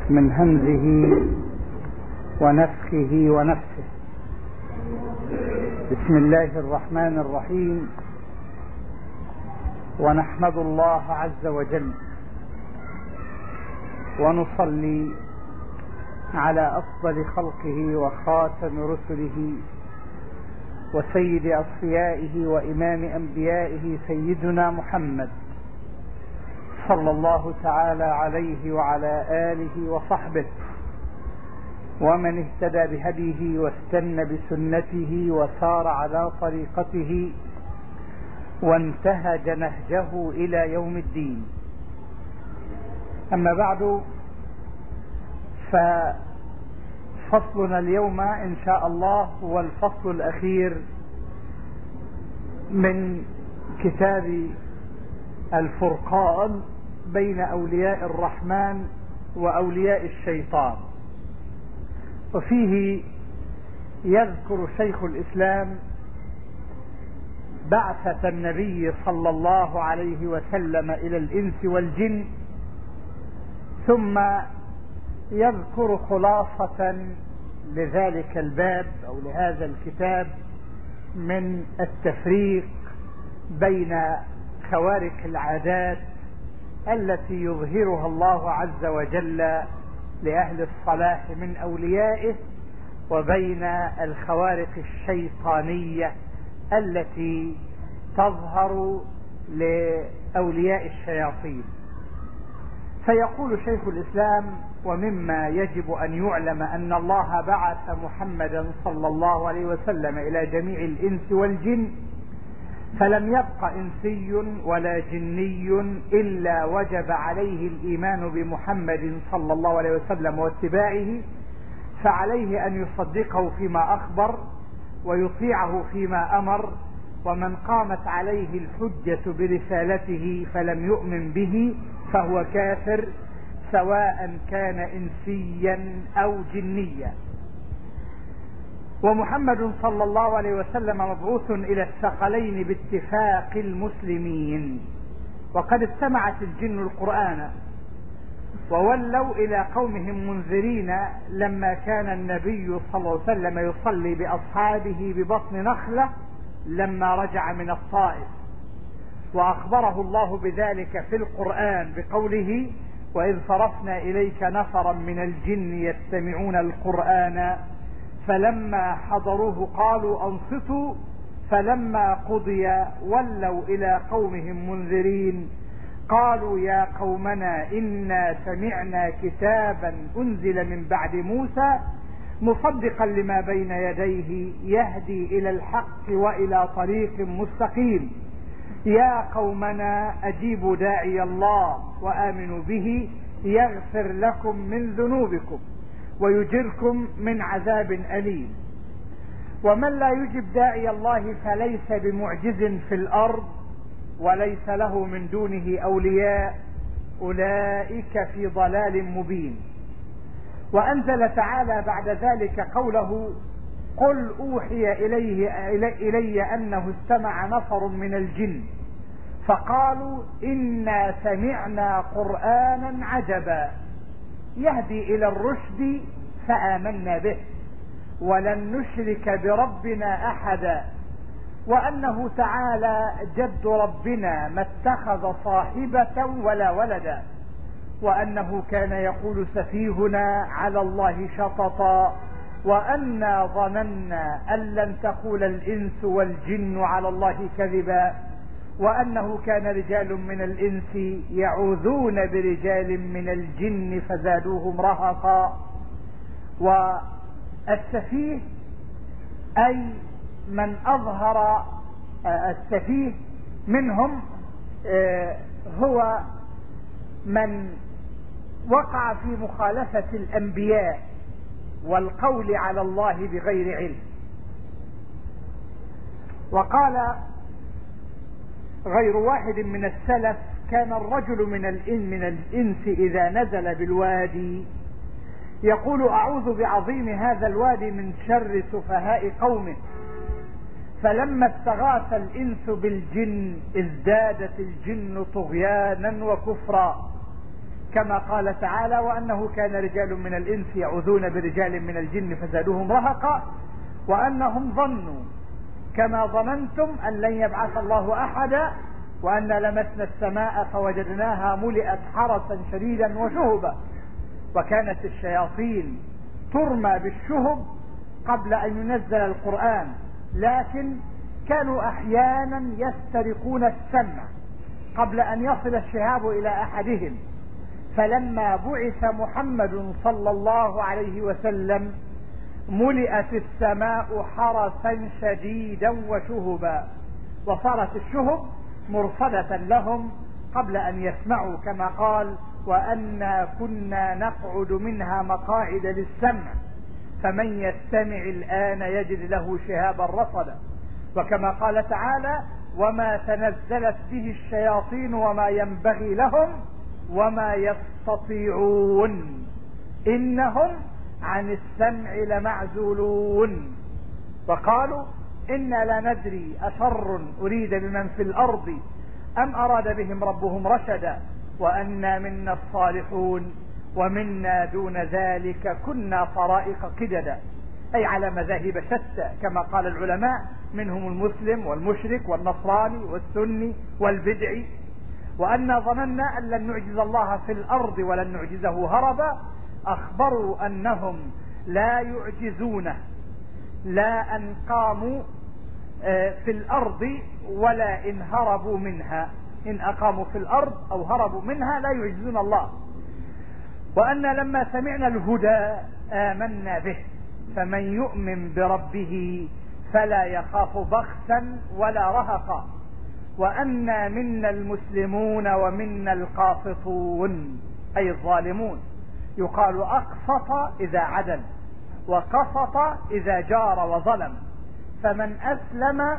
من همزه ونفخه ونفسه. بسم الله الرحمن الرحيم. ونحمد الله عز وجل ونصلي على أفضل خلقه وخاتم رسله وسيد أصفيائه وإمام أنبيائه سيدنا محمد صلى الله تعالى عليه وعلى آله وصحبه ومن اهتدى بهديه واستنى بسنته وسار على طريقته وانتهج نهجه إلى يوم الدين. أما بعد، ففصلنا اليوم إن شاء الله هو الفصل الأخير من كتاب الفرقان بين أولياء الرحمن وأولياء الشيطان، وفيه يذكر شيخ الإسلام بعثة النبي صلى الله عليه وسلم إلى الإنس والجن، ثم يذكر خلاصة لذلك الباب أو لهذا الكتاب من التفريق بين خوارق العادات التي يظهرها الله عز وجل لأهل الصلاح من أوليائه، وبين الخوارق الشيطانية التي تظهر لأولياء الشياطين. فيقول شيخ الإسلام: ومما يجب أن يعلم أن الله بعث محمدا صلى الله عليه وسلم إلى جميع الإنس والجن، فلم يبق إنسي ولا جني إلا وجب عليه الإيمان بمحمد صلى الله عليه وسلم واتباعه، فعليه أن يصدقه فيما أخبر ويطيعه فيما أمر، ومن قامت عليه الحجة برسالته فلم يؤمن به فهو كافر، سواء كان إنسيا أو جنيا. ومحمد صلى الله عليه وسلم مبعوث إلى الثقلين باتفاق المسلمين، وقد استمعت الجن القرآن وولوا إلى قومهم منذرين لما كان النبي صلى الله عليه وسلم يصلي بأصحابه ببطن نخلة لما رجع من الطائف، وأخبره الله بذلك في القرآن بقوله: وإذ صرفنا إليك نفرا من الجن يستمعون القرآن فلما حضروه قالوا أنصتوا فلما قضي ولوا إلى قومهم منذرين قالوا يا قومنا إنا سمعنا كتابا أنزل من بعد موسى مصدقا لما بين يديه يهدي إلى الحق وإلى طريق مستقيم يا قومنا أجيبوا داعي الله وآمنوا به يغفر لكم من ذنوبكم ويجركم من عذاب أليم. ومن لا يجب داعي الله فليس بمعجز في الأرض وليس له من دونه أولياء، أولئك في ضلال مبين. وأنزل تعالى بعد ذلك قوله: قل أوحي إلي أنه استمع نفر من الجن فقالوا إنا سمعنا قرآنا عجبا يهدي إلى الرشد فآمنا به ولن نشرك بربنا أحدا وأنه تعالى جد ربنا ما اتخذ صاحبة ولا ولدا وأنه كان يقول سفيهنا على الله شططا وأنا ظننا أن لن تقول الإنس والجن على الله كذبا وأنه كان رجال من الإنس يعوذون برجال من الجن فزادوهم رهقا. والسفيه أي من أظهر السفيه منهم هو من وقع في مخالفة الأنبياء والقول على الله بغير علم. وقال غير واحد من السلف: كان الرجل من الإنس إذا نزل بالوادي يقول أعوذ بعظيم هذا الوادي من شر سفهاء قومه، فلما استغاث الإنس بالجن ازدادت الجن طغيانا وكفرا، كما قال تعالى: وأنه كان رجال من الإنس يعوذون برجال من الجن فزادوهم رهقا وأنهم ظنوا كما ظننتم أن لن يبعث الله أحدا وأن لمسنا السماء فوجدناها ملئت حرسا شديدا وشهبا. وكانت الشياطين ترمى بالشهب قبل أن ينزل القرآن، لكن كانوا أحيانا يسترقون السمع قبل أن يصل الشهاب إلى أحدهم. فلما بعث محمد صلى الله عليه وسلم ملئت السماء حرسا شديدا وشهبا، وصارت الشهب مرصدة لهم قبل أن يسمعوا، كما قال: وأنا كنا نقعد منها مقاعد للسمع فمن يستمع الآن يجد له شهابا رصدا. وكما قال تعالى: وما تنزلت به الشياطين وما ينبغي لهم وما يستطيعون إنهم عن السمع لمعزولون. وقالوا: إنا لا ندري أشر أريد بمن في الأرض أم أراد بهم ربهم رشدا وأنا منا الصالحون ومنا دون ذلك كنا طرائق قددا، أي على مذاهب شتى كما قال العلماء، منهم المسلم والمشرك والنصراني والسني والبدعي. وأنا ظننا أن لن نعجز الله في الأرض ولن نعجزه هربا. أخبروا أنهم لا يعجزونه، لا أن قاموا في الأرض ولا إن هربوا منها، إن أقاموا في الأرض أو هربوا منها لا يعجزون الله. وأنا لما سمعنا الهدى آمنا به فمن يؤمن بربه فلا يخاف بخسا ولا رهقا وأنا منا المسلمون ومنا القاسطون، أي الظالمون. يقال أقسط إذا عدل وقسط إذا جار وظلم، فمن أسلم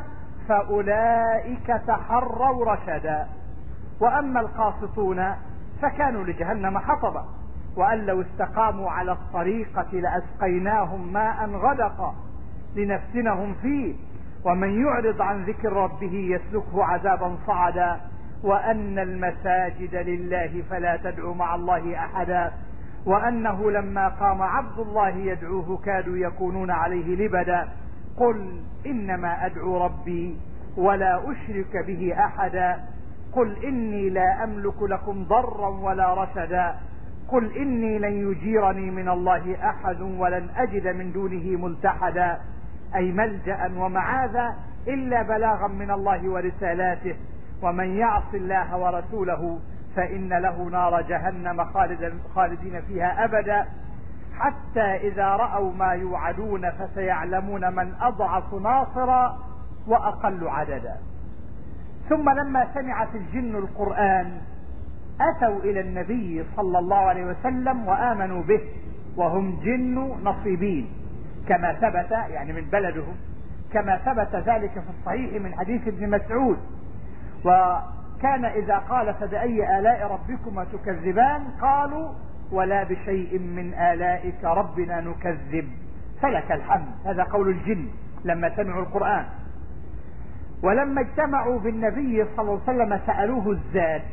فأولئك تحروا رشدا. وأما القاسطون فكانوا لجهنم حطبا وأن لو استقاموا على الطريقة لأسقيناهم ماء غدقا لنفتنهم فيه ومن يعرض عن ذكر ربه يسلكه عذابا صعدا وأن المساجد لله فلا تدعوا مع الله أحدا وأنه لما قام عبد الله يدعوه كادوا يكونون عليه لبدا قل إنما أدعو ربي ولا أشرك به أحدا قل إني لا أملك لكم ضرا ولا رشدا قل إني لن يجيرني من الله أحد ولن أجد من دونه ملتحدا، أي ملجأ ومعاذا إلا بلاغا من الله ورسالاته ومن يعص الله ورسوله فإن له نار جهنم خالدين فيها أبدا حتى إذا رأوا ما يوعدون فسيعلمون من أضعف ناصرا وأقل عددا. ثم لما سمعت الجن القرآن أتوا إلى النبي صلى الله عليه وسلم وآمنوا به وهم جن نصيبين كما ثبت، يعني من بلدهم، كما ثبت ذلك في الصحيح من حديث ابن مسعود. وكان إذا قال فبأي آلاء ربكما تكذبان قالوا ولا بشيء من آلائك ربنا نكذب فلك الحمد. هذا قول الجن لما سمعوا القرآن. ولما اجتمعوا بالنبي صلى الله عليه وسلم سألوه الزاد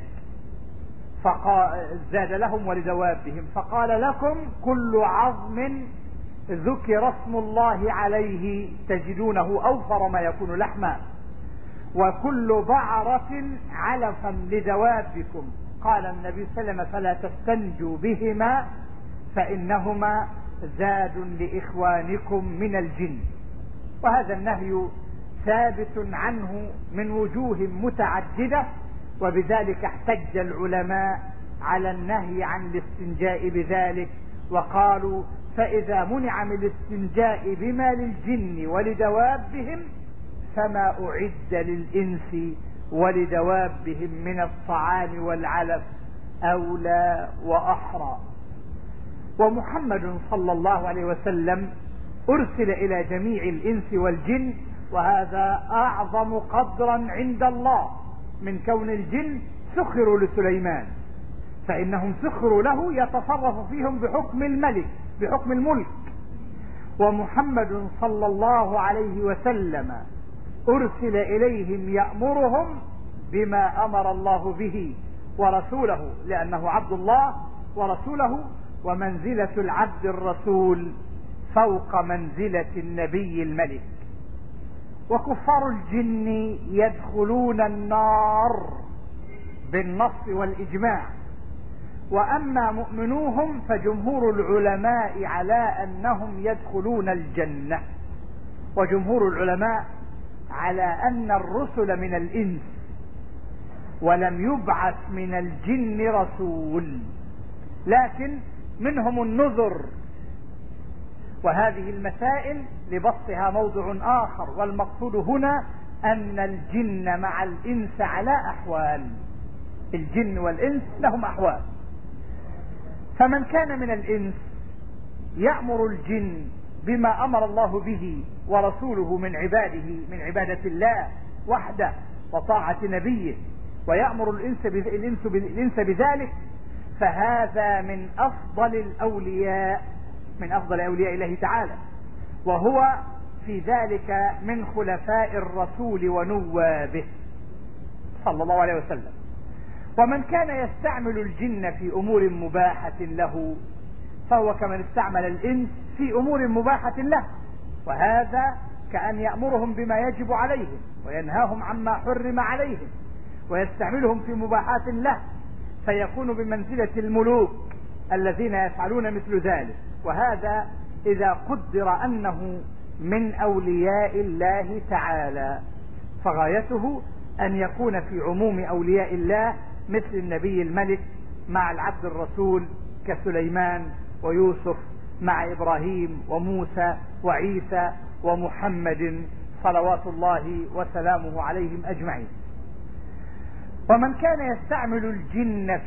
زاد لهم ولدوابهم فقال لكم كل عظم ذكر اسم الله عليه تجدونه أوفر ما يكون لحما وكل بعرة علفا لدوابكم. قال النبي صلى الله عليه وسلم فلا تستنجوا بهما فإنهما زاد لإخوانكم من الجن. وهذا النهي ثابت عنه من وجوه متعددة، وبذلك احتج العلماء على النهي عن الاستنجاء بذلك وقالوا فإذا منع من الاستنجاء بما للجن ولدوابهم فما أعد للإنس ولدوابهم من الطعام والعلف أولى وأحرى. ومحمد صلى الله عليه وسلم أرسل إلى جميع الإنس والجن، وهذا أعظم قدرا عند الله من كون الجن سخروا لسليمان، فإنهم سخروا له يتصرف فيهم بحكم الملك بحكم الملك. ومحمد صلى الله عليه وسلم أرسل إليهم يأمرهم بما أمر الله به ورسوله، لأنه عبد الله ورسوله، ومنزلة العبد الرسول فوق منزلة النبي الملك. وكفار الجن يدخلون النار بالنص والإجماع، وأما مؤمنوهم فجمهور العلماء على أنهم يدخلون الجنة، وجمهور العلماء على أن الرسل من الإنس، ولم يبعث من الجن رسول، لكن منهم النذر. وهذه المسائل لبسطها موضوع آخر، والمقصود هنا أن الجن مع الإنس على أحوال، الجن والإنس لهم أحوال. فمن كان من الإنس يأمر الجن بما أمر الله به ورسوله من عباده، من عبادة الله وحده وطاعة نبيه، ويأمر الإنس بذلك، فهذا من أفضل الأولياء، من أفضل أولياء الله تعالى، وهو في ذلك من خلفاء الرسول ونوابه صلى الله عليه وسلم. ومن كان يستعمل الجن في أمور مباحة له فهو كمن استعمل الإنس في أمور مباحة له، وهذا كأن يأمرهم بما يجب عليهم وينهاهم عما حرم عليهم، ويستعملهم في مباحات له، فيكون بمنزلة الملوك الذين يفعلون مثل ذلك. وهذا إذا قدر أنه من أولياء الله تعالى، فغايته أن يكون في عموم أولياء الله مثل النبي الملك مع العبد الرسول كسليمان ويوسف، مع إبراهيم وموسى وعيسى ومحمد صلوات الله وسلامه عليهم أجمعين. ومن كان يستعمل الجن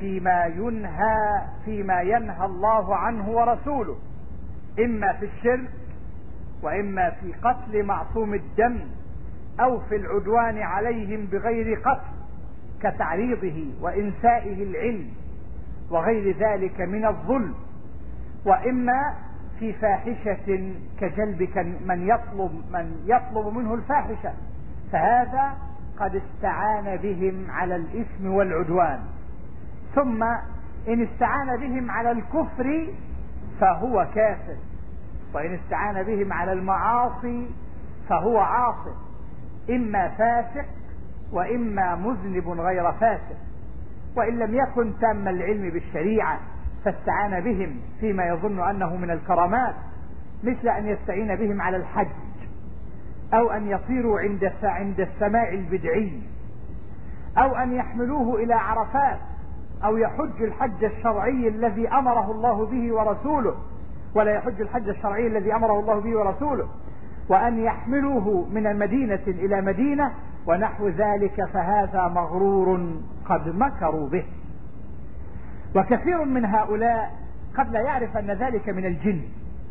فيما ينهى الله عنه ورسوله، إما في الشرك، وإما في قتل معصوم الدم، أو في العدوان عليهم بغير قتل كتعريضه وإنسائه العلم وغير ذلك من الظلم، وإما في فاحشة كجلب من يطلب منه الفاحشة، فهذا قد استعان بهم على الإثم والعدوان. ثم إن استعان بهم على الكفر فهو كافر، وإن استعان بهم على المعاصي فهو عاصي، إما فاسق وإما مذنب غير فاسق. وإن لم يكن تام العلم بالشريعة فاستعان بهم فيما يظن أنه من الكرامات، مثل أن يستعين بهم على الحج، أو أن يطيروا عند السماع البدعي، أو أن يحملوه إلى عرفات، أو يحج الحج الشرعي الذي أمره الله به ورسوله ولا يحج الحج الشرعي الذي أمره الله به ورسوله، وأن يحملوه من المدينة إلى مدينة ونحو ذلك، فهذا مغرور قد مكروا به. وكثير من هؤلاء قد لا يعرف أن ذلك من الجن،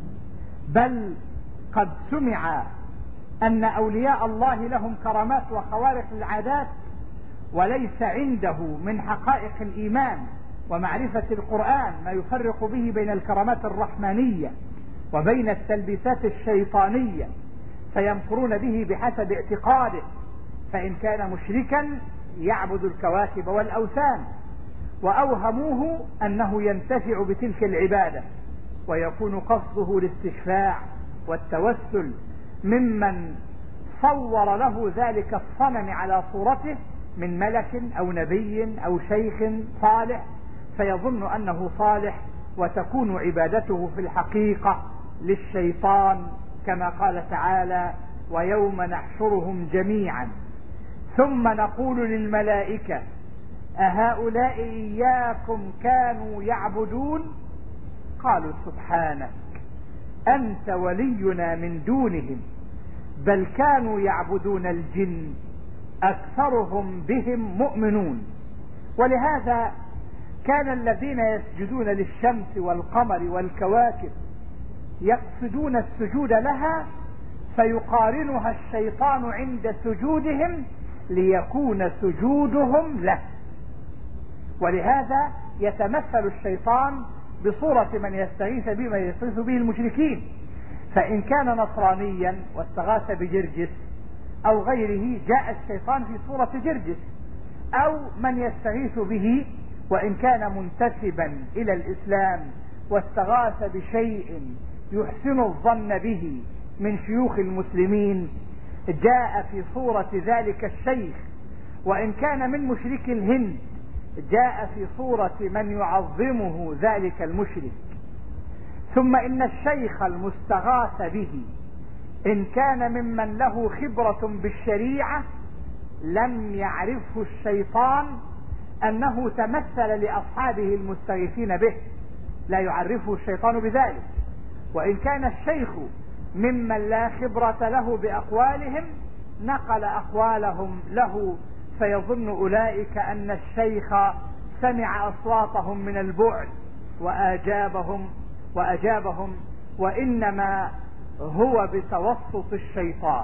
بل قد سمع أن أولياء الله لهم كرامات وخوارق العادات، وليس عنده من حقائق الإيمان ومعرفة القرآن ما يفرق به بين الكرامات الرحمانية وبين التلبيسات الشيطانية، فيمكرون به بحسب اعتقاده. فإن كان مشركا يعبد الكواكب والأوثان، وأوهموه أنه ينتفع بتلك العبادة، ويكون قصده الاستشفاع والتوسل ممن صور له ذلك الصنم على صورته من ملك أو نبي أو شيخ صالح، فيظن أنه صالح، وتكون عبادته في الحقيقة للشيطان، كما قال تعالى: ويوم نحشرهم جميعا ثم نقول للملائكة أهؤلاء إياكم كانوا يعبدون قالوا سبحانك أنت ولينا من دونهم بل كانوا يعبدون الجن أكثرهم بهم مؤمنون. ولهذا كان الذين يسجدون للشمس والقمر والكواكب يقصدون السجود لها، فيقارنها الشيطان عند سجودهم ليكون سجودهم له. ولهذا يتمثل الشيطان بصورة من يستغيث به المشركين، فإن كان نصرانيا واستغاث بجرجس أو غيره جاء الشيطان في صورة جرجس، أو من يستغيث به وإن كان منتسبا إلى الإسلام واستغاث بشيء يحسن الظن به من شيوخ المسلمين، جاء في صورة ذلك الشيخ، وإن كان من مشرك الهند جاء في صورة من يعظمه ذلك المشرك. ثم إن الشيخ المستغاث به إن كان ممن له خبرة بالشريعة لم يعرفه الشيطان أنه تمثل لأصحابه المستغيثين به، لا يعرفه الشيطان بذلك. وإن كان الشيخ ممن لا خبرة له بأقوالهم نقل أقوالهم له، فيظن أولئك أن الشيخ سمع أصواتهم من البعد وأجابهم، وإنما هو بتوسط الشيطان.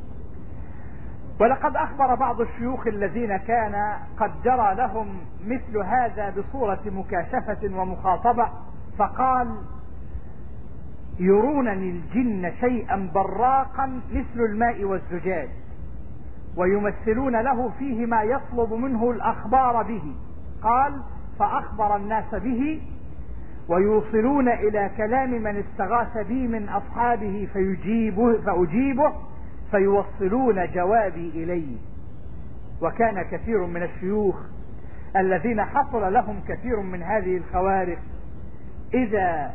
ولقد أخبر بعض الشيوخ الذين كان قد جرى لهم مثل هذا بصورة مكاشفة ومخاطبة، فقال: يرونني الجن شيئا براقا مثل الماء والزجاج، ويمثلون له فيه ما يطلب منه الأخبار به. قال: فأخبر الناس به، ويوصلون إلى كلام من استغاث بي من أصحابه فأجيبه فيوصلون جوابي إليه. وكان كثير من الشيوخ الذين حصل لهم كثير من هذه الخوارق إذا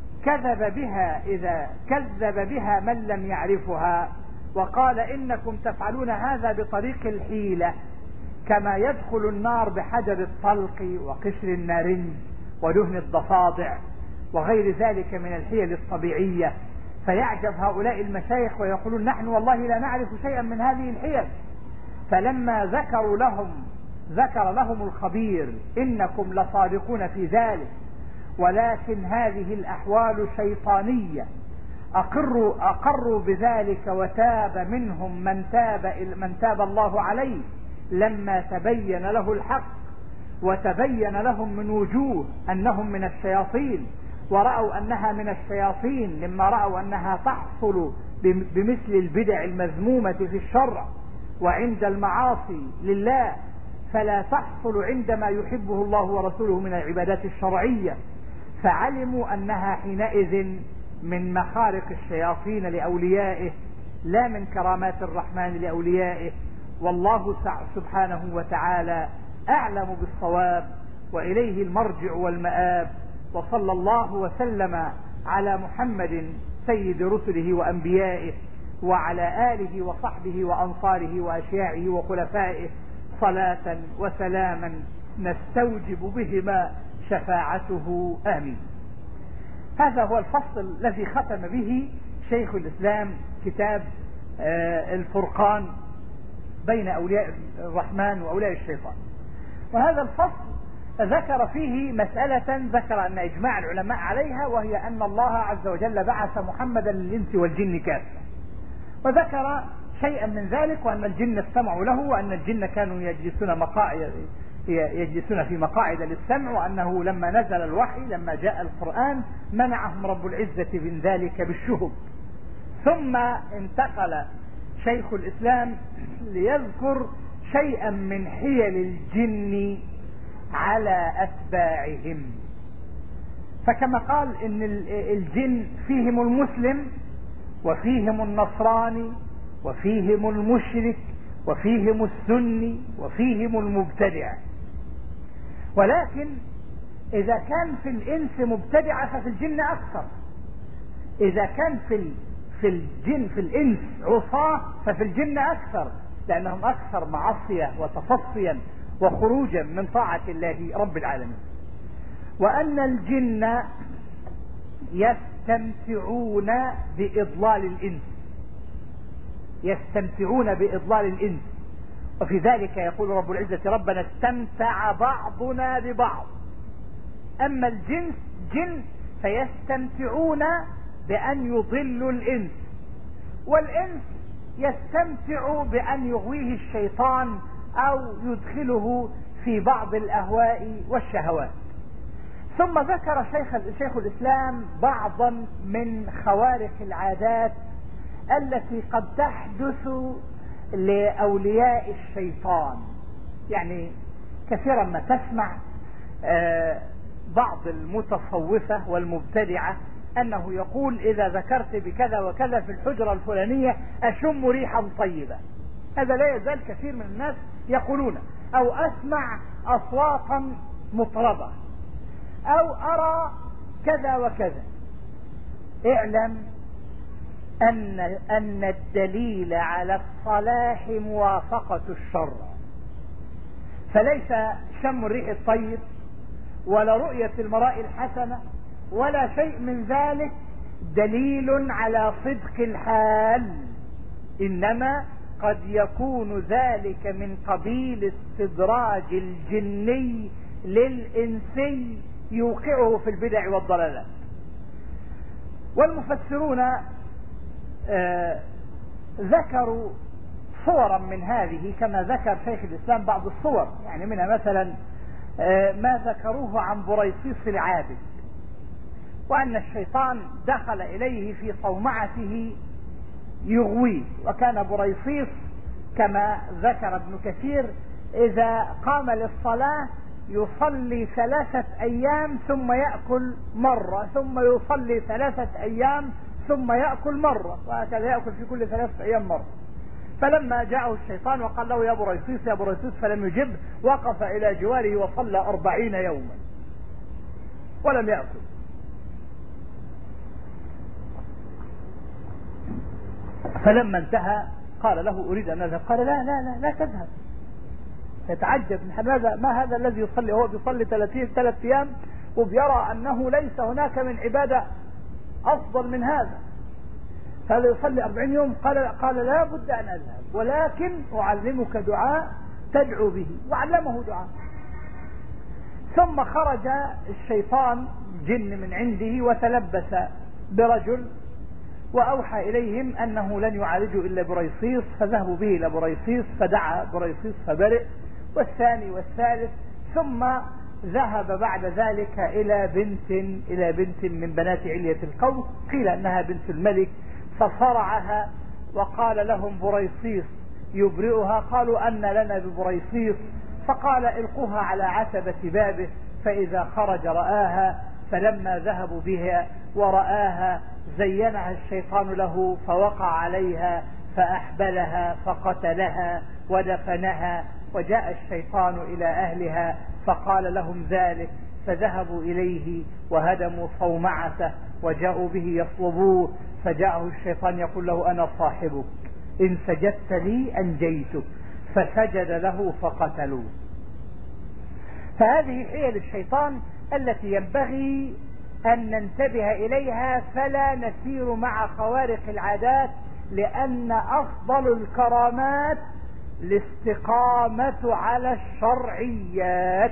كذب بها من لم يعرفها وقال: إنكم تفعلون هذا بطريق الحيلة، كما يدخل النار بحجر الطلق وقشر النارنج ودهن الضفادع وغير ذلك من الحيل الطبيعية. فيعجب هؤلاء المشايخ ويقولون: نحن والله لا نعرف شيئا من هذه الحيل. فلما ذكر لهم الخبير: إنكم لصادقون في ذلك، ولكن هذه الأحوال شيطانية، أقروا بذلك، وتاب منهم من تاب الله عليه لما تبين له الحق، وتبين لهم من وجوه أنهم من الشياطين، ورأوا أنها من الشياطين لما رأوا أنها تحصل بمثل البدع المذمومة في الشرع وعند المعاصي لله، فلا تحصل عندما يحبه الله ورسوله من العبادات الشرعية. فعلموا أنها حينئذ من مخارق الشياطين لأوليائه، لا من كرامات الرحمن لأوليائه. والله سبحانه وتعالى أعلم بالصواب، وإليه المرجع والمآب. وصلى الله وسلم على محمد سيد رسله وأنبيائه، وعلى آله وصحبه وأنصاره وأشياعه وخلفائه، صلاة وسلاما نستوجب بهما شفاعته، آمين. هذا هو الفصل الذي ختم به شيخ الإسلام كتاب الفرقان بين أولياء الرحمن وأولياء الشيطان. وهذا الفصل ذكر فيه مسألة ذكر أن إجماع العلماء عليها، وهي أن الله عز وجل بعث محمدا للإنس والجن كافة، وذكر شيئا من ذلك، وأن الجن استمعوا له، وأن الجن كانوا يجلسون في مقاعد للسمع، وأنه لما نزل الوحي لما جاء القرآن منعهم رب العزة من ذلك بالشهب. ثم انتقل شيخ الإسلام ليذكر شيئا من حيل الجن على أتباعهم. فكما قال إن الجن فيهم المسلم وفيهم النصراني وفيهم المشرك وفيهم السني وفيهم المبتدع، ولكن إذا كان في الإنس مبتدعة ففي الجن أكثر، إذا كان في الإنس عصاة ففي الجن أكثر، لأنهم أكثر معصية وتصفيا وخروجا من طاعة الله رب العالمين. وأن الجن يستمتعون بإضلال الإنس، وفي ذلك يقول رب العزة: ربنا استمتع بعضنا ببعض. أما الجن فيستمتعون بأن يضلوا الإنس، والإنس يستمتع بأن يغويه الشيطان أو يدخله في بعض الأهواء والشهوات. ثم ذكر شيخ الإسلام بعضا من خوارق العادات التي قد تحدث لأولياء الشيطان. يعني كثيرا ما تسمع بعض المتصوفة والمبتدعة أنه يقول إذا ذكرت بكذا وكذا في الحجرة الفلانية أشم ريحا طيبة. هذا لا يزال كثير من الناس يقولون، أو أسمع أصواتا مطربة، أو أرى كذا وكذا. اعلم أن الدليل على الصلاح موافقة الشرع، فليس شم الريح الطيب ولا رؤية المراء الحسنة ولا شيء من ذلك دليل على صدق الحال، إنما قد يكون ذلك من قبيل استدراج الجني للإنسي يوقعه في البدع والضلالات. والمفسرون ذكروا صورا من هذه، كما ذكر شيخ الإسلام بعض الصور، يعني منها مثلا ما ذكروه عن بريصيص العابد، وأن الشيطان دخل إليه في صومعته يغويه. وكان بريصيص كما ذكر ابن كثير إذا قام للصلاة يصلي 3 أيام ثم يأكل مرة، ثم يصلي 3 أيام ثم يأكل مرة، وهكذا يأكل في كل 3 أيام مرة. فلما جاءه الشيطان وقال له يا بريصيص يا بريصيص فلم يجب، وقف إلى جواره وصلى 40 يوما ولم يأكل. فلما انتهى قال له أريد أن أذهب، قال لا لا لا لا تذهب. يتعجب ما هذا الذي يصلي، هو بيصلي 3 أيام وبيرى أنه ليس هناك من عبادة أفضل من هذا، فهذا يصلي 40 يوم. قال لا بد أن أذهب، ولكن أعلمك دعاء تدعو به، وعلمه دعاء. ثم خرج الشيطان جن من عنده وتلبس برجل وأوحى إليهم أنه لن يعالجوا إلا بريصيص، فذهبوا به إلى بريصيص فدعا بريصيص فبرئ، والثاني والثالث. ثم ذهب بعد ذلك إلى بنت من بنات علية القوس، قيل أنها بنت الملك، فصرعها وقال لهم بريصيص يبرئها. قالوا أن لنا ببريصيص؟ فقال القوها على عتبة بابه، فإذا خرج رآها. فلما ذهبوا بها ورآها زينها الشيطان له فوقع عليها فأحبلها فقتلها ودفنها. وجاء الشيطان إلى أهلها فقال لهم ذلك، فذهبوا إليه وهدموا صومعته وجاءوا به يطلبوه، فجاءه الشيطان يقول له أنا صاحبك، إن سجدت لي أنجيتك، فسجد له فقتلوه. فهذه حيل الشيطان التي ينبغي أن ننتبه إليها، فلا نسير مع خوارق العادات، لأن أفضل الكرامات الاستقامة على الشرعيات.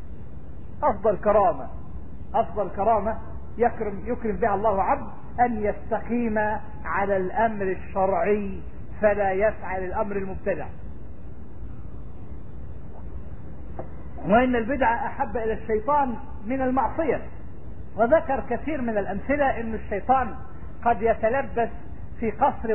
أفضل كرامة يكرم بها الله عبد أن يستقيم على الأمر الشرعي فلا يفعل الأمر المبتدع. وإن البدعة أحب إلى الشيطان من المعصية. وذكر كثير من الأمثلة أن الشيطان قد يتلبس في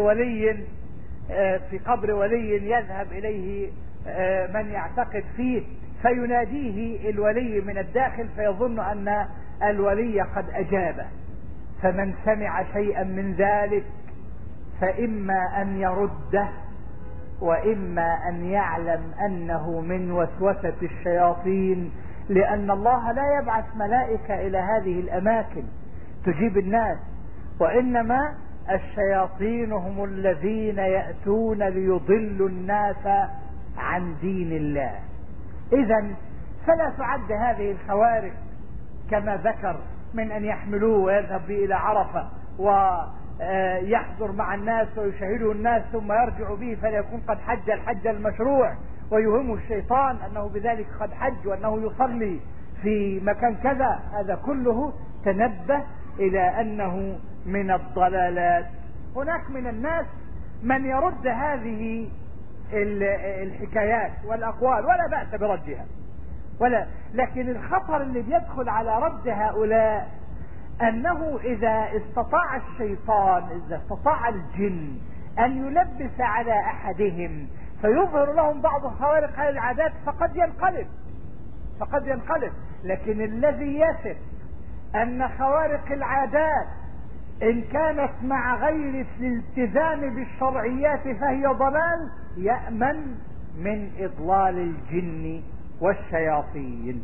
قبر ولي يذهب إليه من يعتقد فيه، فيناديه الولي من الداخل فيظن أن الولي قد أجابه، فمن سمع شيئا من ذلك فإما أن يرده وإما أن يعلم أنه من وسوسة الشياطين، لأن الله لا يبعث ملائكة إلى هذه الأماكن تجيب الناس، وإنما الشياطين هم الذين يأتون ليضلوا الناس عن دين الله. إذن فلا تعد هذه الخوارق كما ذكر من أن يحملوه ويذهب به إلى عرفة ويحضر مع الناس ويشاهده الناس ثم يرجع به فليكون قد حج الحج المشروع، ويوهم الشيطان أنه بذلك قد حج وأنه يصلي في مكان كذا. هذا كله تنبه إلى أنه من الضلالات. هناك من الناس من يرد هذه الحكايات والأقوال ولا بأس بردها، لكن الخطر اللي بيدخل على رد هؤلاء أنه إذا استطاع الشيطان، إذا استطاع الجن أن يلبس على أحدهم فيظهر لهم بعض خوارق هذه العادات فقد ينقلب، لكن الذي يثق ان خوارق العادات ان كانت مع غير الالتزام بالشرعيات فهي ضلال يأمن من اضلال الجن والشياطين.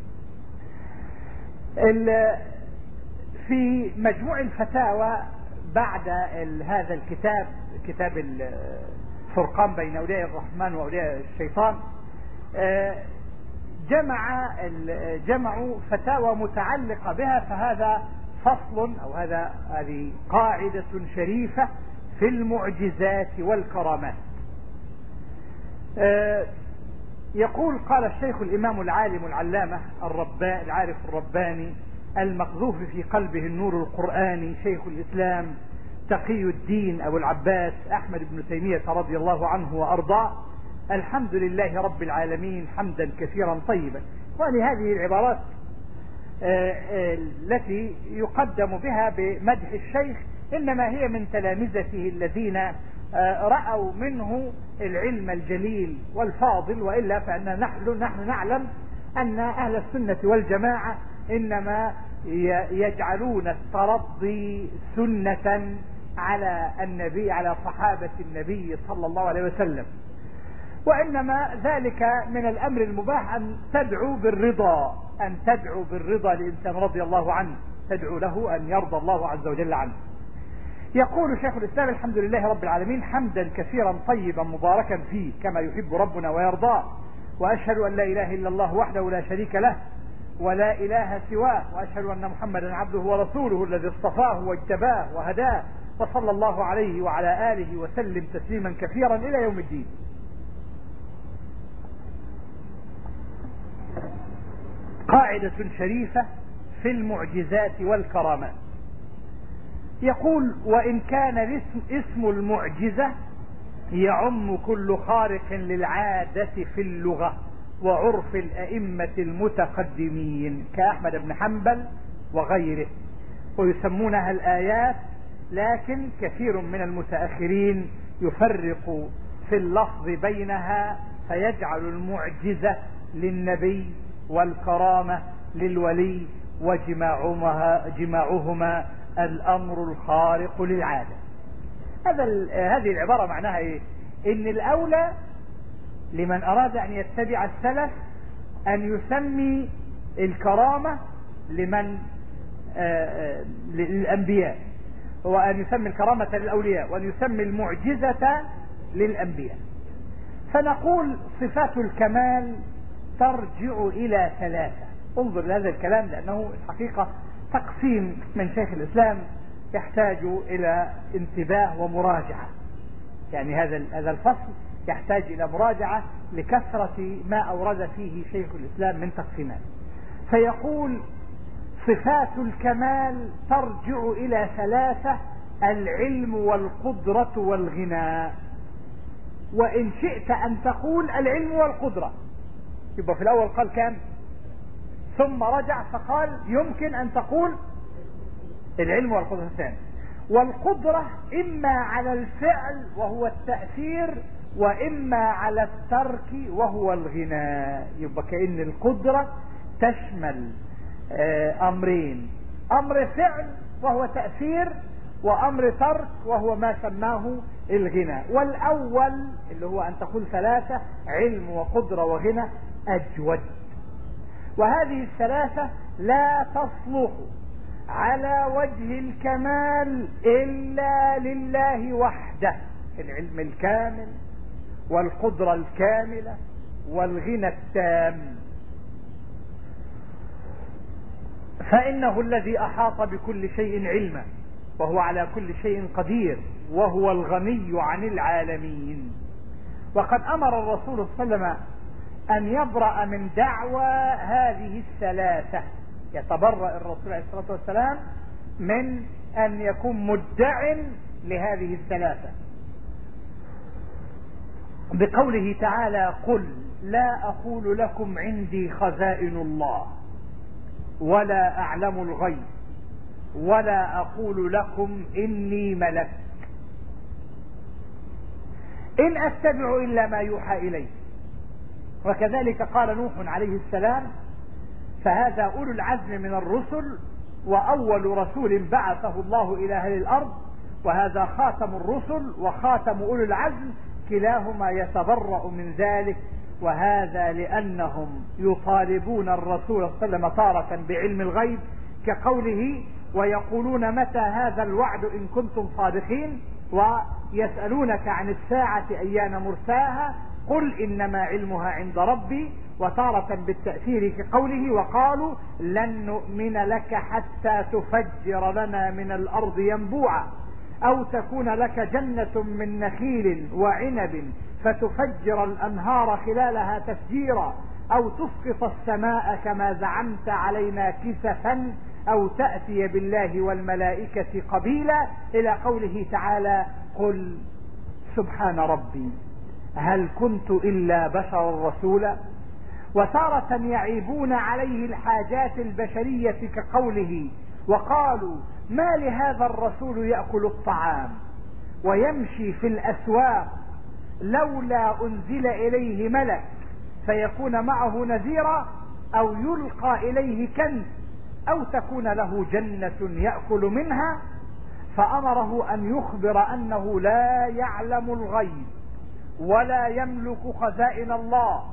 في مجموع الفتاوى بعد هذا الكتاب، كتاب الفرقان بين اولياء الرحمن واولياء الشيطان، جمعوا فتاوى متعلقة بها، فهذا فصل او هذه قاعدة شريفة في المعجزات والكرامات. يقول: قال الشيخ الامام العالم العلامة العارف الرباني المقذوف في قلبه النور القرآني، شيخ الاسلام تقي الدين ابو العباس احمد بن تيمية رضي الله عنه وارضاه: الحمد لله رب العالمين حمدا كثيرا طيبا. ولهذه العبارات التي يقدم بها بمدح الشيخ انما هي من تلامذته الذين رأوا منه العلم الجليل والفاضل، وإلا فإن نحن نعلم أن أهل السنة والجماعة إنما يجعلون الترضي سنة على النبي، على صحابة النبي صلى الله عليه وسلم، وإنما ذلك من الأمر المباح أن تدعو بالرضا لإنسان رضي الله عنه، تدعو له أن يرضى الله عز وجل عنه. يقول شيخ الإسلام: الحمد لله رب العالمين حمدا كثيرا طيبا مباركا فيه كما يحب ربنا ويرضاه، وأشهد أن لا إله إلا الله وحده لا شريك له ولا إله سواه، وأشهد أن محمدا عبده ورسوله الذي اصطفاه واجتباه وهداه، وصلى الله عليه وعلى آله وسلم تسليما كثيرا إلى يوم الدين. قاعدة شريفة في المعجزات والكرامات. يقول: وإن كان اسم المعجزة يعم كل خارق للعادة في اللغة وعرف الأئمة المتقدمين كأحمد بن حنبل وغيره، ويسمونها الآيات، لكن كثير من المتأخرين يفرق في اللفظ بينها فيجعل المعجزة للنبي والكرامة للولي، وجماعهما الأمر الخارق للعادة. هذه العبارة معناها إيه؟ إن الأولى لمن أراد أن يتبع السلف أن يسمي الكرامة للأنبياء، وأن يسمي الكرامة للأولياء، وأن يسمي المعجزة للأنبياء. فنقول: صفات الكمال ترجع إلى ثلاثة. انظر لهذا الكلام لأنه الحقيقة تقسيم من شيخ الإسلام يحتاج إلى انتباه ومراجعة، يعني هذا الفصل يحتاج إلى مراجعة لكثرة ما أورد فيه شيخ الإسلام من تقسيمات. فيقول: صفات الكمال ترجع إلى ثلاثة: العلم والقدرة والغنى. وإن شئت أن تقول العلم والقدرة، يبقى في الأول قال كام؟ ثم رجع فقال يمكن أن تقول العلم والقدرة الثاني. والقدرة إما على الفعل وهو التأثير، وإما على الترك وهو الغنى. يبقى كأن القدرة تشمل أمرين: أمر فعل وهو تأثير، وأمر ترك وهو ما سماه الغنى. والأول اللي هو أن تقول ثلاثة: علم وقدرة وغنى، أجود. وهذه الثلاثة لا تصلح على وجه الكمال إلا لله وحده: العلم الكامل والقدرة الكاملة والغنى التام. فإنه الذي أحاط بكل شيء علما، وهو على كل شيء قدير، وهو الغني عن العالمين. وقد أمر الرسول صلى الله عليه وسلم أن يبرأ من دعوى هذه الثلاثة. يتبرأ الرسول عليه الصلاة والسلام من أن يكون مدع لهذه الثلاثة بقوله تعالى: قل لا أقول لكم عندي خزائن الله ولا أعلم الغيب ولا أقول لكم إني ملك إن أتبع إلا ما يوحى إلي. وكذلك قال نوح عليه السلام فهذا أولو العزم من الرسل، وأول رسول بعثه الله إلى أهل الأرض، وهذا خاتم الرسل وخاتم أولو العزم، كلاهما يتبرأ من ذلك. وهذا لأنهم يطالبون الرسول صلى الله عليه وسلم تارة بعلم الغيب كقوله: ويقولون متى هذا الوعد إن كنتم صادقين، ويسألونك عن الساعة أيان مرساها، قل إنما علمها عند ربي. وتارة بالتأثير كقوله: وقالوا لن نؤمن لك حتى تفجر لنا من الأرض ينبوعا، أو تكون لك جنة من نخيل وعنب فتفجر الأنهار خلالها تفجيرا، أو تسقط السماء كما زعمت علينا كسفا، أو تأتي بالله والملائكة قبيلا، إلى قوله تعالى: قل سبحان ربي هل كنت إلا بشرا رسولا. وتارة يعيبون عليه الحاجات البشرية كقوله: وقالوا ما لهذا الرسول يأكل الطعام ويمشي في الأسواق لولا أنزل إليه ملك فيكون معه نذيرا، أو يلقى إليه كنز، أو تكون له جنة يأكل منها. فأمره أن يخبر أنه لا يعلم الغيب ولا يملك خزائن الله،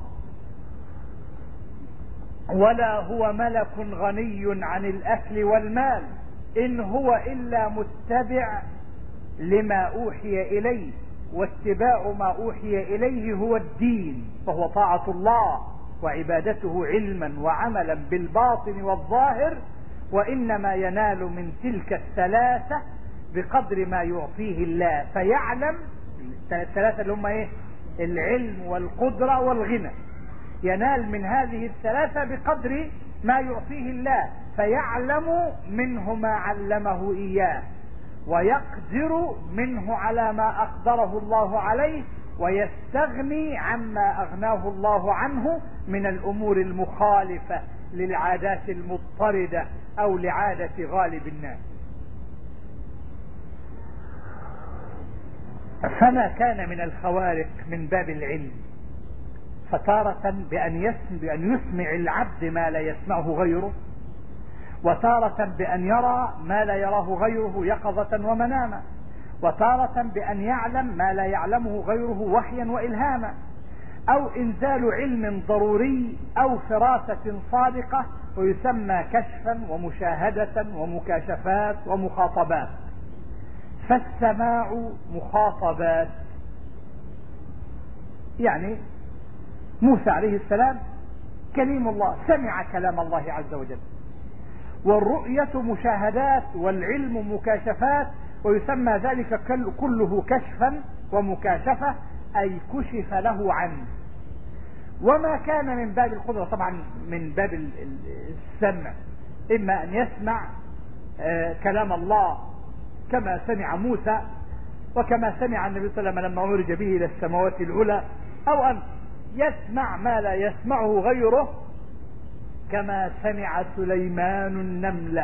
ولا هو ملك غني عن الأكل والمال، إن هو إلا متبع لما أوحي إليه، واتباع ما أوحي إليه هو الدين، فهو طاعة الله وعبادته علما وعملا بالباطن والظاهر، وإنما ينال من تلك الثلاثة بقدر ما يعطيه الله. فيعلم الثلاثة اللي هم ايه؟ العلم والقدرة والغنى، ينال من هذه الثلاثة بقدر ما يعطيه الله، فيعلم منه ما علمه إياه، ويقدر منه على ما أقدره الله عليه، ويستغني عما أغناه الله عنه من الأمور المخالفة للعادات المضطردة أو لعادة غالب الناس. فما كان من الخوارق من باب العلم، فتارة بأن يسمع العبد ما لا يسمعه غيره، وتارة بأن يرى ما لا يراه غيره يقظة ومناما، وتارة بأن يعلم ما لا يعلمه غيره وحيا وإلهاما، أو إنزال علم ضروري أو فراسة صادقة، ويسمى كشفا ومشاهدة ومكاشفات ومخاطبات. فالسماع مخاطبات، يعني موسى عليه السلام كليم الله، سمع كلام الله عز وجل. والرؤية مشاهدات، والعلم مكاشفات، ويسمى ذلك كله كشفا ومكاشفة، أي كشف له عنه. وما كان من باب القدرة طبعا من باب السمع، إما أن يسمع كلام الله كما سمع موسى، وكما سمع النبي صلى الله عليه وسلم لما عرج به إلى السماوات العلى، أو أن يسمع ما لا يسمعه غيره، كما سمع سليمان النملة،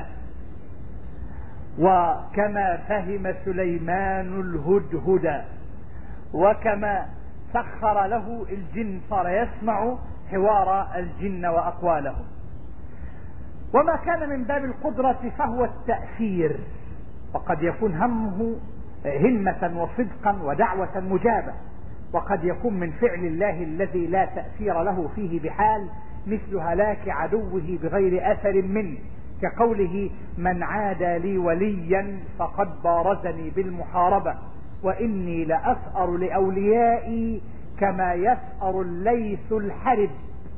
وكما فهم سليمان الهدهد، وكما سخر له الجن صار يسمع حوار الجن وأقوالهم. وما كان من باب القدرة فهو التأثير، وقد يكون همه همة وصدقا ودعوة مجابة، وقد يكون من فعل الله الذي لا تأثير له فيه بحال، مثل هلاك عدوه بغير أثر منه، كقوله: من عادى لي وليا فقد بارزني بالمحاربة، وإني لأسأر لأوليائي كما يسأر الليث الحرب،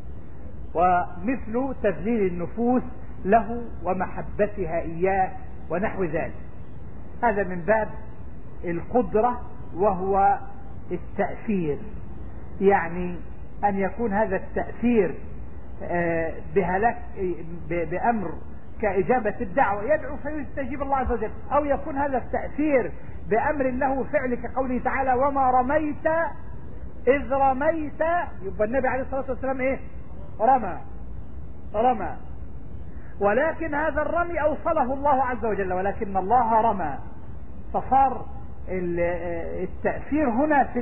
ومثل تذليل النفوس له ومحبتها إياه ونحو ذلك. هذا من باب القدرة، وهو التأثير، يعني أن يكون هذا التأثير بأمر كإجابة الدعوة، يدعو فيستجيب الله عز وجل، أو يكون هذا التأثير بأمر له فعل، كقوله تعالى: وما رميت إذ رميت. يبقى النبي عليه الصلاة والسلام إيه؟ رمى، ولكن هذا الرمي أوصله الله عز وجل، ولكن الله رمى، فصار التأثير هنا في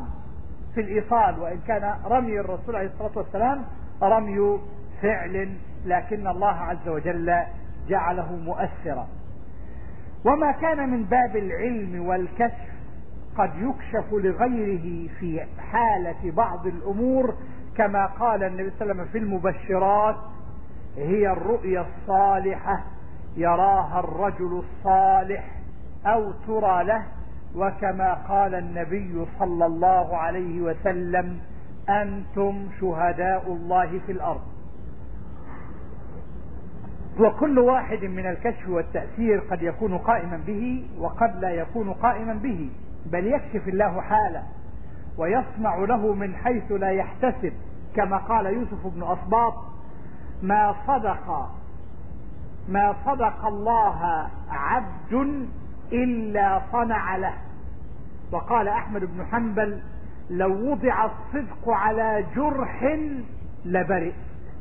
الإيصال، وإن كان رمي الرسول عليه الصلاة والسلام رمي فعل لكن الله عز وجل جعله مؤثرا. وما كان من باب العلم والكشف قد يكشف لغيره في حالة بعض الأمور، كما قال النبي صلى الله عليه وسلم في المبشرات: هي الرؤيا الصالحة يراها الرجل الصالح أو ترى له. وكما قال النبي صلى الله عليه وسلم: أنتم شهداء الله في الأرض. وكل واحد من الكشف والتأثير قد يكون قائما به وقد لا يكون قائما به، بل يكشف الله حاله ويصنع له من حيث لا يحتسب، كما قال يوسف بن أصباط: ما صدق الله عبد إلا صنع له. وقال أحمد بن حنبل: لو وضع الصدق على جرح لبرئ.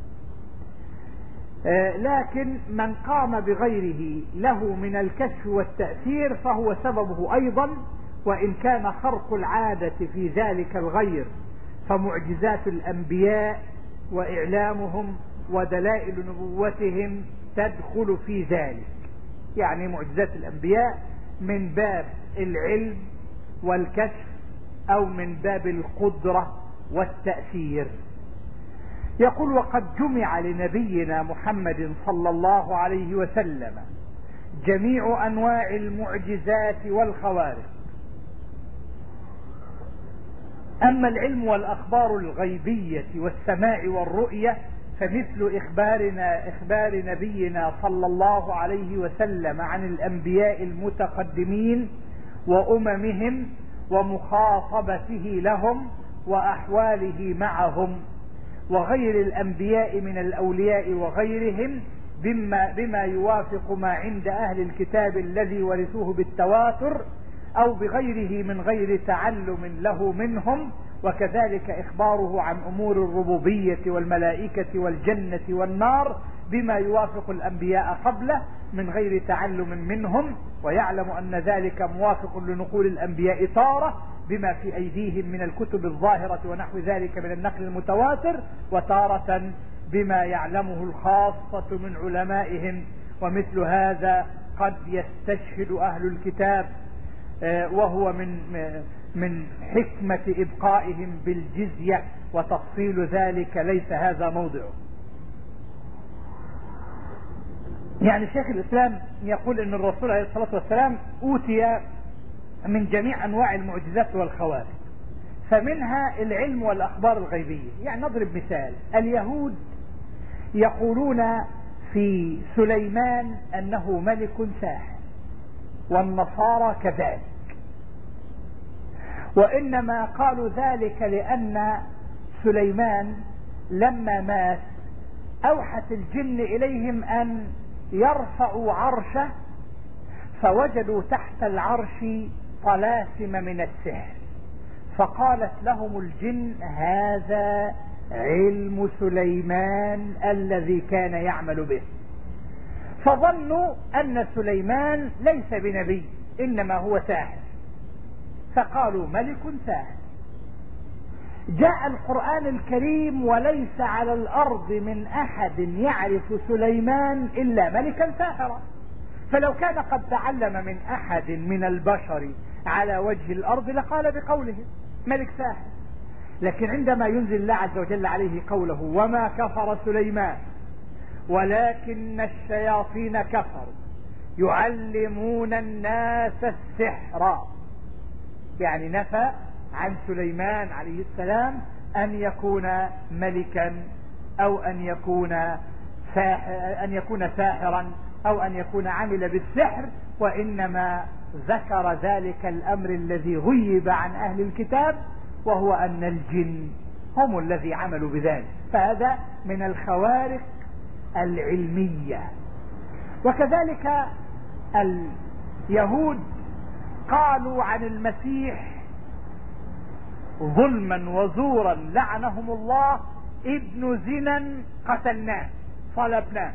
لكن من قام بغيره له من الكشف والتأثير فهو سببه أيضا، وإن كان خرق العادة في ذلك الغير، فمعجزات الأنبياء وإعلامهم ودلائل نبوتهم تدخل في ذلك. يعني معجزات الأنبياء من باب العلم والكشف أو من باب القدرة والتأثير. يقول: وقد جمع لنبينا محمد صلى الله عليه وسلم جميع أنواع المعجزات والخوارق. أما العلم والأخبار الغيبية والسماع والرؤية فمثل إخبار نبينا صلى الله عليه وسلم عن الأنبياء المتقدمين وأممهم ومخاطبته لهم وأحواله معهم، وغير الأنبياء من الأولياء وغيرهم بما يوافق ما عند أهل الكتاب الذي ورثوه بالتواتر أو بغيره من غير تعلم له منهم. وكذلك إخباره عن أمور الربوبية والملائكة والجنة والنار بما يوافق الأنبياء قبله من غير تعلم منهم، ويعلم أن ذلك موافق لنقول الأنبياء تارة بما في أيديهم من الكتب الظاهرة ونحو ذلك من النقل المتواتر، وتارة بما يعلمه الخاصة من علمائهم. ومثل هذا قد يستشهد أهل الكتاب، وهو من حكمة إبقائهم بالجزية، وتفصيل ذلك ليس هذا موضعه. يعني شيخ الإسلام يقول أن الرسول عليه الصلاة والسلام أوتي من جميع أنواع المعجزات والخوارق، فمنها العلم والأخبار الغيبية. يعني نضرب مثال: اليهود يقولون في سليمان أنه ملك ساحر، والنصارى كذلك، وإنما قالوا ذلك لأن سليمان لما مات أوحت الجن إليهم أن يرفعوا عرشه، فوجدوا تحت العرش طلاسم من السحر، فقالت لهم الجن: هذا علم سليمان الذي كان يعمل به. فظنوا أن سليمان ليس بنبي إنما هو ساحر، فقالوا ملك ساحر. جاء القرآن الكريم: وليس على الأرض من أحد يعرف سليمان إلا ملكا ساحرا. فلو كان قد تعلم من أحد من البشر على وجه الأرض لقال بقوله ملك ساحر. لكن عندما ينزل الله عز وجل عليه قوله: وما كفر سليمان ولكن الشياطين كفروا يعلمون الناس السحر، يعني نفى عن سليمان عليه السلام أن يكون ملكا أو أن يكون ساحرا أو أن يكون عمل بالسحر، وإنما ذكر ذلك الأمر الذي غيب عن أهل الكتاب، وهو أن الجن هم الذي عملوا بذلك. فهذا من الخوارق العلمية. وكذلك اليهود قالوا عن المسيح ظلما وزورا لعنهم الله: ابن زنا قتلناه صلبناه.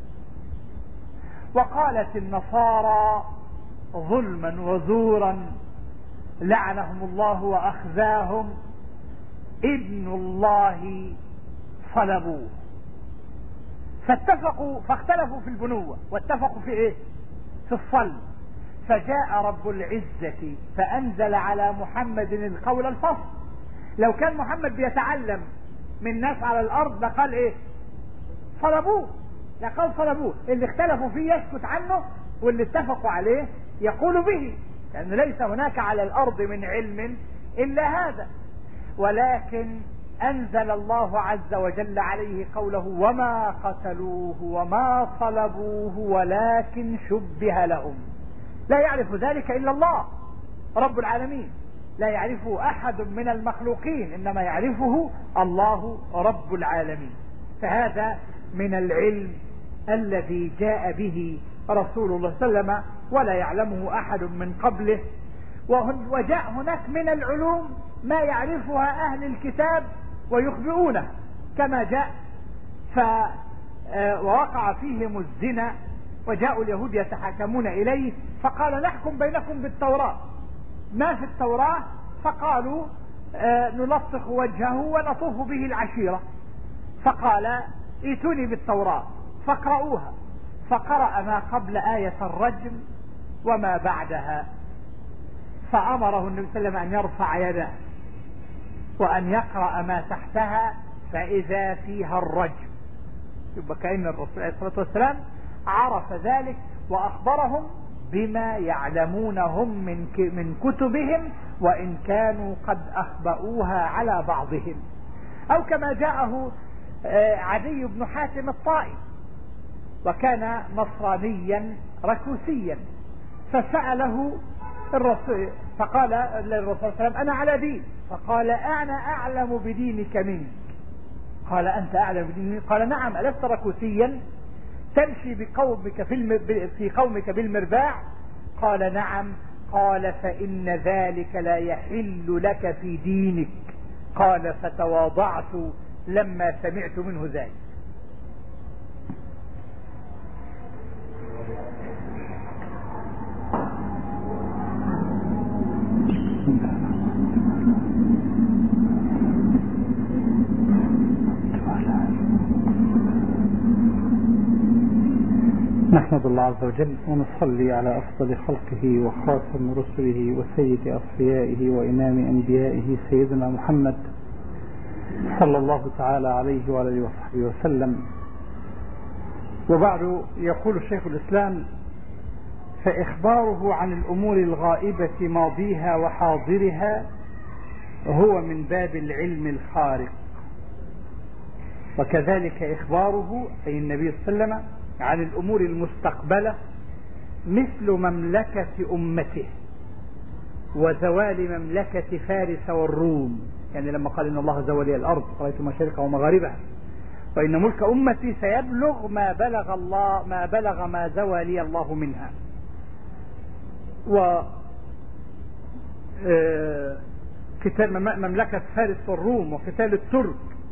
وقالت النصارى ظلما وزورا لعنهم الله وأخزاهم: ابن الله صلبوه. فاختلفوا في البنوة واتفقوا في ايه؟ في الصلب. فجاء رب العزة فأنزل على محمد القول الفصل. لو كان محمد بيتعلم من ناس على الأرض لقال ايه؟ صلبوه. لقال صلبوه. اللي اختلفوا فيه يسكت عنه، واللي اتفقوا عليه يقول به، لأن ليس هناك على الأرض من علم إلا هذا. ولكن أنزل الله عز وجل عليه قوله: وما قتلوه وما صلبوه ولكن شبه لهم. لا يعرف ذلك إلا الله رب العالمين، لا يعرفه أحد من المخلوقين، إنما يعرفه الله رب العالمين. فهذا من العلم الذي جاء به رسول الله صلى الله عليه وسلم ولا يعلمه أحد من قبله. وجاء هناك من العلوم ما يعرفها أهل الكتاب ويخبئونه، كما جاء ووقع فيهم الزنا وجاءوا اليهود يتحاكمون إليه، فقال: نحكم بينكم بالتوراة. ما في التوراة؟ فقالوا: نلطخ وجهه ونطوف به العشيرة. فقال: ائتوني بالتوراة فاقرؤوها. فقرأ ما قبل آية الرجم وما بعدها، فأمره النبي صلى الله عليه وسلم أن يرفع يده وأن يقرأ ما تحتها، فإذا فيها الرجم. يبقى كأن الرسول عليه الصلاة والسلام عرف ذلك وأخبرهم بما يعلمونهم من كتبهم، وإن كانوا قد أخبؤوها على بعضهم. أو كما جاءه عدي بن حاتم الطائي، وكان نصرانيا ركوسيا، فسأله الرسول فقال للرسول صلى الله عليه وسلم: أنا على دين. فقال: أنا أعلم بدينك منك. قال: أنت أعلم بدينك؟ قال: نعم. ألست ركوسيا تمشي في قومك بالمرباع؟ قال: نعم. قال: فإن ذلك لا يحل لك في دينك. قال: فتواضعت لما سمعت منه ذلك. نحمد الله عز وجل ونصلي على أفضل خلقه وخاتم رسله وسيد أصفيائه وإمام أنبيائه سيدنا محمد صلى الله تعالى عليه وعلى آله وصحبه وسلم. وبعد، يقول شيخ الإسلام: فإخباره عن الأمور الغائبة ماضيها وحاضرها هو من باب العلم الخارق، وكذلك إخباره أي النبي صلى الله عليه وسلم عن الأمور المستقبلة مثل مملكة أمته وزوال مملكة فارس والروم. يعني لما قال: إن الله زوى لي الأرض رأيت مشارقها ومغاربها، وإن ملك أمتي سيبلغ ما بلغ ما زوى لي الله منها. مملكة فارس والروم وقتال الترك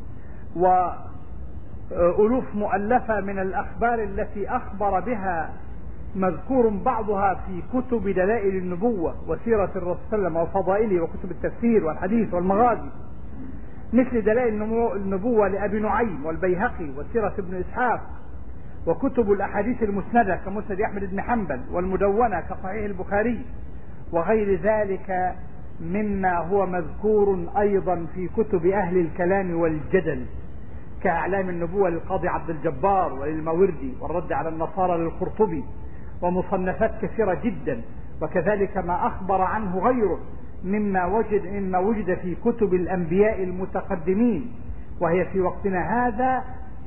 وألوف مؤلفة من الأخبار التي أخبر بها مذكور بعضها في كتب دلائل النبوة وسيرة الرسول صلى الله عليه وسلم وفضائله وكتب التفسير والحديث والمغازي، مثل دلائل النبوة لأبي نعيم والبيهقي وسيرة ابن إسحاق، وكتب الأحاديث المسندة كمسند أحمد بن حنبل، والمدونة كصحيح البخاري، وغير ذلك مما هو مذكور أيضا في كتب أهل الكلام والجدل كأعلام النبوة للقاضي عبد الجبار وللماوردي، والرد على النصارى للقرطبي، ومصنفات كثيرة جدا. وكذلك ما أخبر عنه غيره مما وجد في كتب الأنبياء المتقدمين، وهي في وقتنا هذا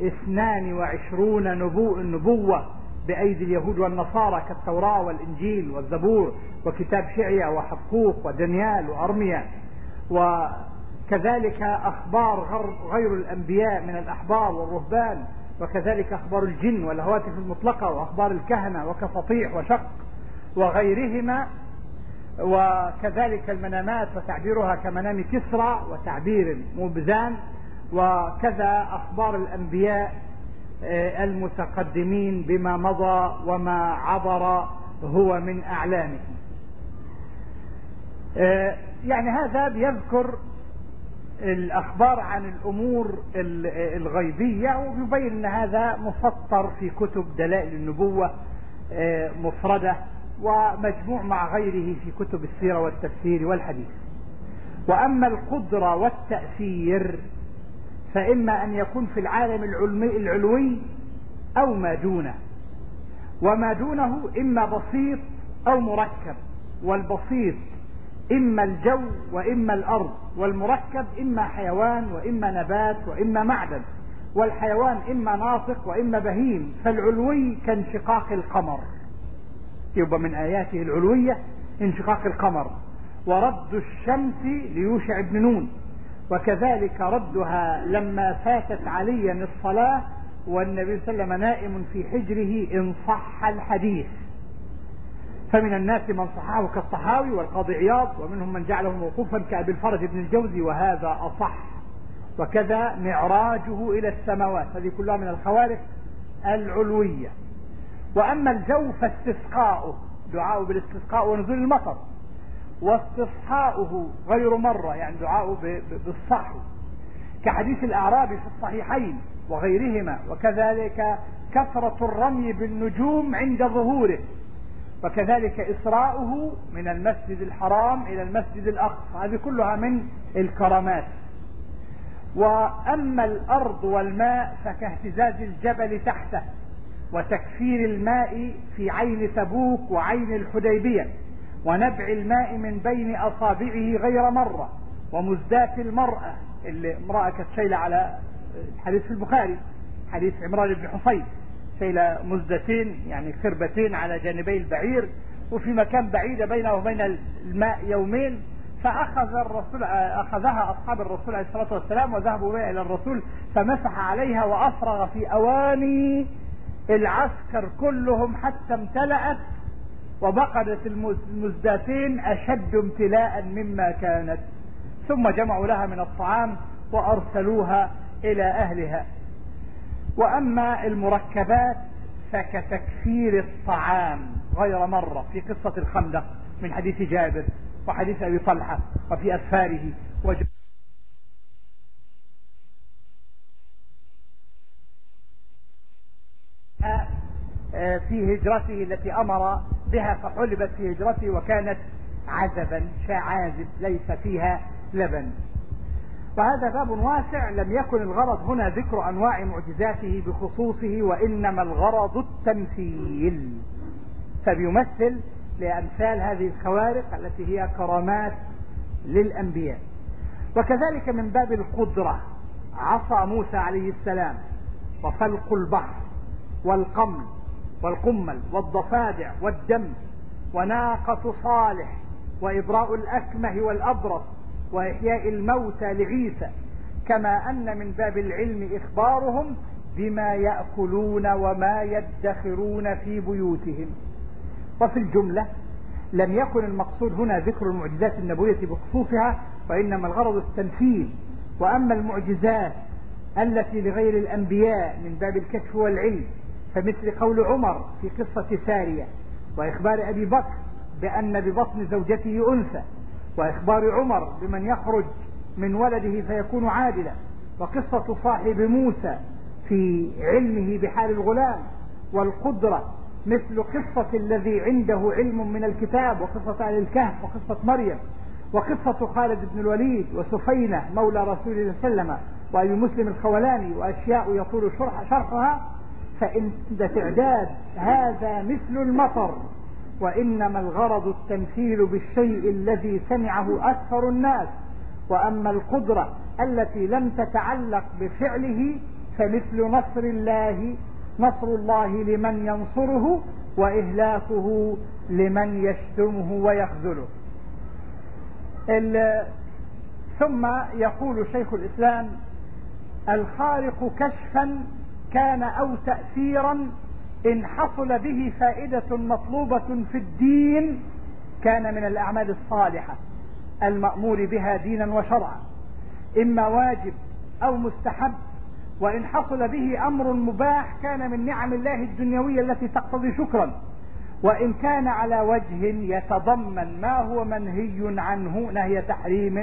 22 نبوة بأيدي اليهود والنصارى كالتوراة والإنجيل والزبور وكتاب شعيا وحبقوق ودانيال وأرميا، وكذلك أخبار غير الأنبياء من الأحبار والرهبان، وكذلك أخبار الجن والهواتف المطلقة، وأخبار الكهنة وكفطيح وشق وغيرهما، وكذلك المنامات وتعبيرها كمنام كسرى وتعبير مبزان، وكذا أخبار الأنبياء المتقدمين بما مضى وما عبر هو من أعلامهم. يعني هذا بيذكر الأخبار عن الأمور الغيبية، ويبين أن هذا مفطر في كتب دلائل النبوة مفردة، ومجموع مع غيره في كتب السيرة والتفسير والحديث. وأما القدرة والتأثير فإما أن يكون في العالم العلوي أو ما دونه، وما دونه إما بسيط أو مركب، والبسيط إما الجو وإما الأرض، والمركب إما حيوان وإما نبات وإما معدن، والحيوان إما ناطق وإما بهيم. فالعلوي كانشقاق القمر، يبقى من آياته العلوية انشقاق القمر، ورد الشمس ليوشع بن نون، وكذلك ردها لما فاتت عليا الصلاة والنبي صلى الله عليه وسلم نائم في حجره إن صح الحديث. فمن الناس من صححه كالطحاوي والقاضي عياض، ومنهم من جعله موقوفا كأبي الفرج بن الجوزي، وهذا أصح. وكذا معراجه إلى السماوات، هذه كلها من الخوارق العلوية. وأما الجو فاستسقاؤه، دعاؤه بالاستسقاء ونزول المطر، واستصحاؤه غير مرة، يعني دعاؤه بالصحو، كحديث الأعرابي في الصحيحين وغيرهما. وكذلك كثرة الرمي بالنجوم عند ظهوره، وكذلك إسراؤه من المسجد الحرام إلى المسجد الأقصى، هذه كلها من الكرامات. وأما الأرض والماء فكاهتزاز الجبل تحته، وتكثير الماء في عين تبوك وعين الحديبية، ونبع الماء من بين أصابعه غير مرة، ومزدات المرأة، اللي امرأة كانت شايلة على الحديث في البخاري، حديث عمران بن حصين، شايلة مزدتين يعني خربتين على جانبي البعير، وفي مكان بعيد بينه وبين الماء يومين، أخذها أصحاب الرسول عليه الصلاة والسلام وذهبوا بها إلى الرسول، فمسح عليها وأفرغ في أواني العسكر كلهم حتى امتلأت، وبقدت المزداتين أشد امتلاء مما كانت، ثم جمعوا لها من الطعام وأرسلوها إلى أهلها. وأما المركبات فكتكثير الطعام غير مرة، في قصة الخندق من حديث جابر وحديث أبي طلحة، وفي أسفاره في هجرته التي أمر بها، فحلبت في هجرته وكانت عزبا شعازب ليس فيها لبن. وهذا باب واسع، لم يكن الغرض هنا ذكر أنواع معجزاته بخصوصه، وإنما الغرض التمثيل، فبيمثل لأمثال هذه الخوارق التي هي كرامات للأنبياء. وكذلك من باب القدرة عصا موسى عليه السلام، وفلق البحر، والقمل والضفادع والدم، وناقة صالح، وإبراء الأكمه والأبرص، وإحياء الموتى لعيسى. كما أن من باب العلم إخبارهم بما يأكلون وما يدخرون في بيوتهم. وفي الجملة لم يكن المقصود هنا ذكر المعجزات النبوية بخصوصها، وإنما الغرض التمثيل. وأما المعجزات التي لغير الأنبياء من باب الكشف والعلم، فمثل قول عمر في قصة سارية، وإخبار أبي بكر بأن ببطن زوجته أنثى، وإخبار عمر بمن يخرج من ولده فيكون عادلا، وقصة صاحب موسى في علمه بحال الغلام، والقدرة مثل قصة الذي عنده علم من الكتاب، وقصة أهل الكهف، وقصة مريم، وقصة خالد بن الوليد، وسفينة مولى رسول الله صلى الله عليه وسلم، وأبي مسلم الخولاني، وأشياء يطول شرحها. فإن تعداد هذا مثل المطر، وإنما الغرض التمثيل بالشيء الذي سمعه أكثر الناس. وأما القدرة التي لم تتعلق بفعله فمثل نصر الله لمن ينصره، وإهلاكه لمن يشتمه ويخذله. ثم يقول شيخ الإسلام: الخارق كشفا كان أو تأثيرا إن حصل به فائدة مطلوبة في الدين كان من الأعمال الصالحة المأمور بها دينا وشرعا، إما واجب أو مستحب. وإن حصل به أمر مباح كان من نعم الله الدنيوية التي تقتضي شكرا. وإن كان على وجه يتضمن ما هو منهي عنه نهي تحريم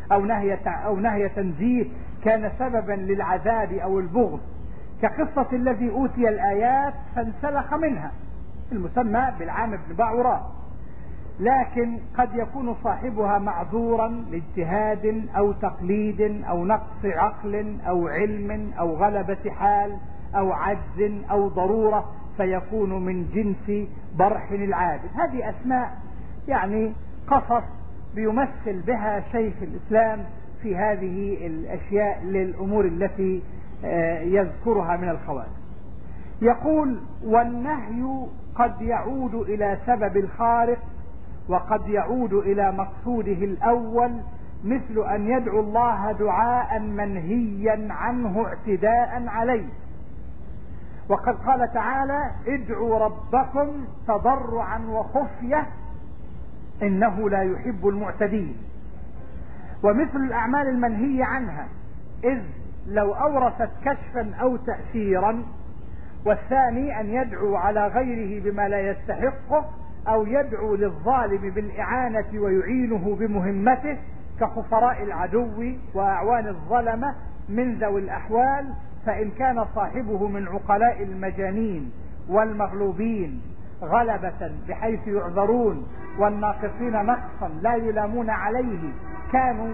أو نهي تنزيه كان سببا للعذاب أو البغض، كقصة الذي أوتي الآيات فانسلخ منها المسمى بالعام بن بعوراء. لكن قد يكون صاحبها معذورا لاجتهاد أو تقليد أو نقص عقل أو علم أو غلبة حال أو عجز أو ضرورة، فيكون من جنس برح العابد. هذه أسماء يعني قصص بيمثل بها شيخ الإسلام في هذه الأشياء للأمور التي يذكرها من الخوارج. يقول: والنهي قد يعود إلى سبب الخارق وقد يعود إلى مقصوده الأول، مثل أن يدعو الله دعاء منهيا عنه اعتداء عليه. وقد قال تعالى: ادعوا ربكم تضرعا وخفية إنه لا يحب المعتدين. ومثل الأعمال المنهي عنها، إذ لو أورثت كشفا أو تأثيرا. والثاني أن يدعو على غيره بما لا يستحقه، أو يدعو للظالم بالإعانة ويعينه بمهمته، كخفراء العدو وأعوان الظلمة من ذوي الأحوال، فإن كان صاحبه من عقلاء المجانين والمغلوبين غلبة بحيث يعذرون، والناقصين نقصا لا يلامون عليه كانوا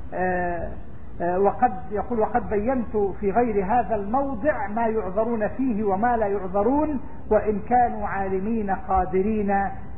وقد بينت في غير هذا الموضع ما يعذرون فيه وما لا يعذرون. وإن كانوا عالمين قادرين،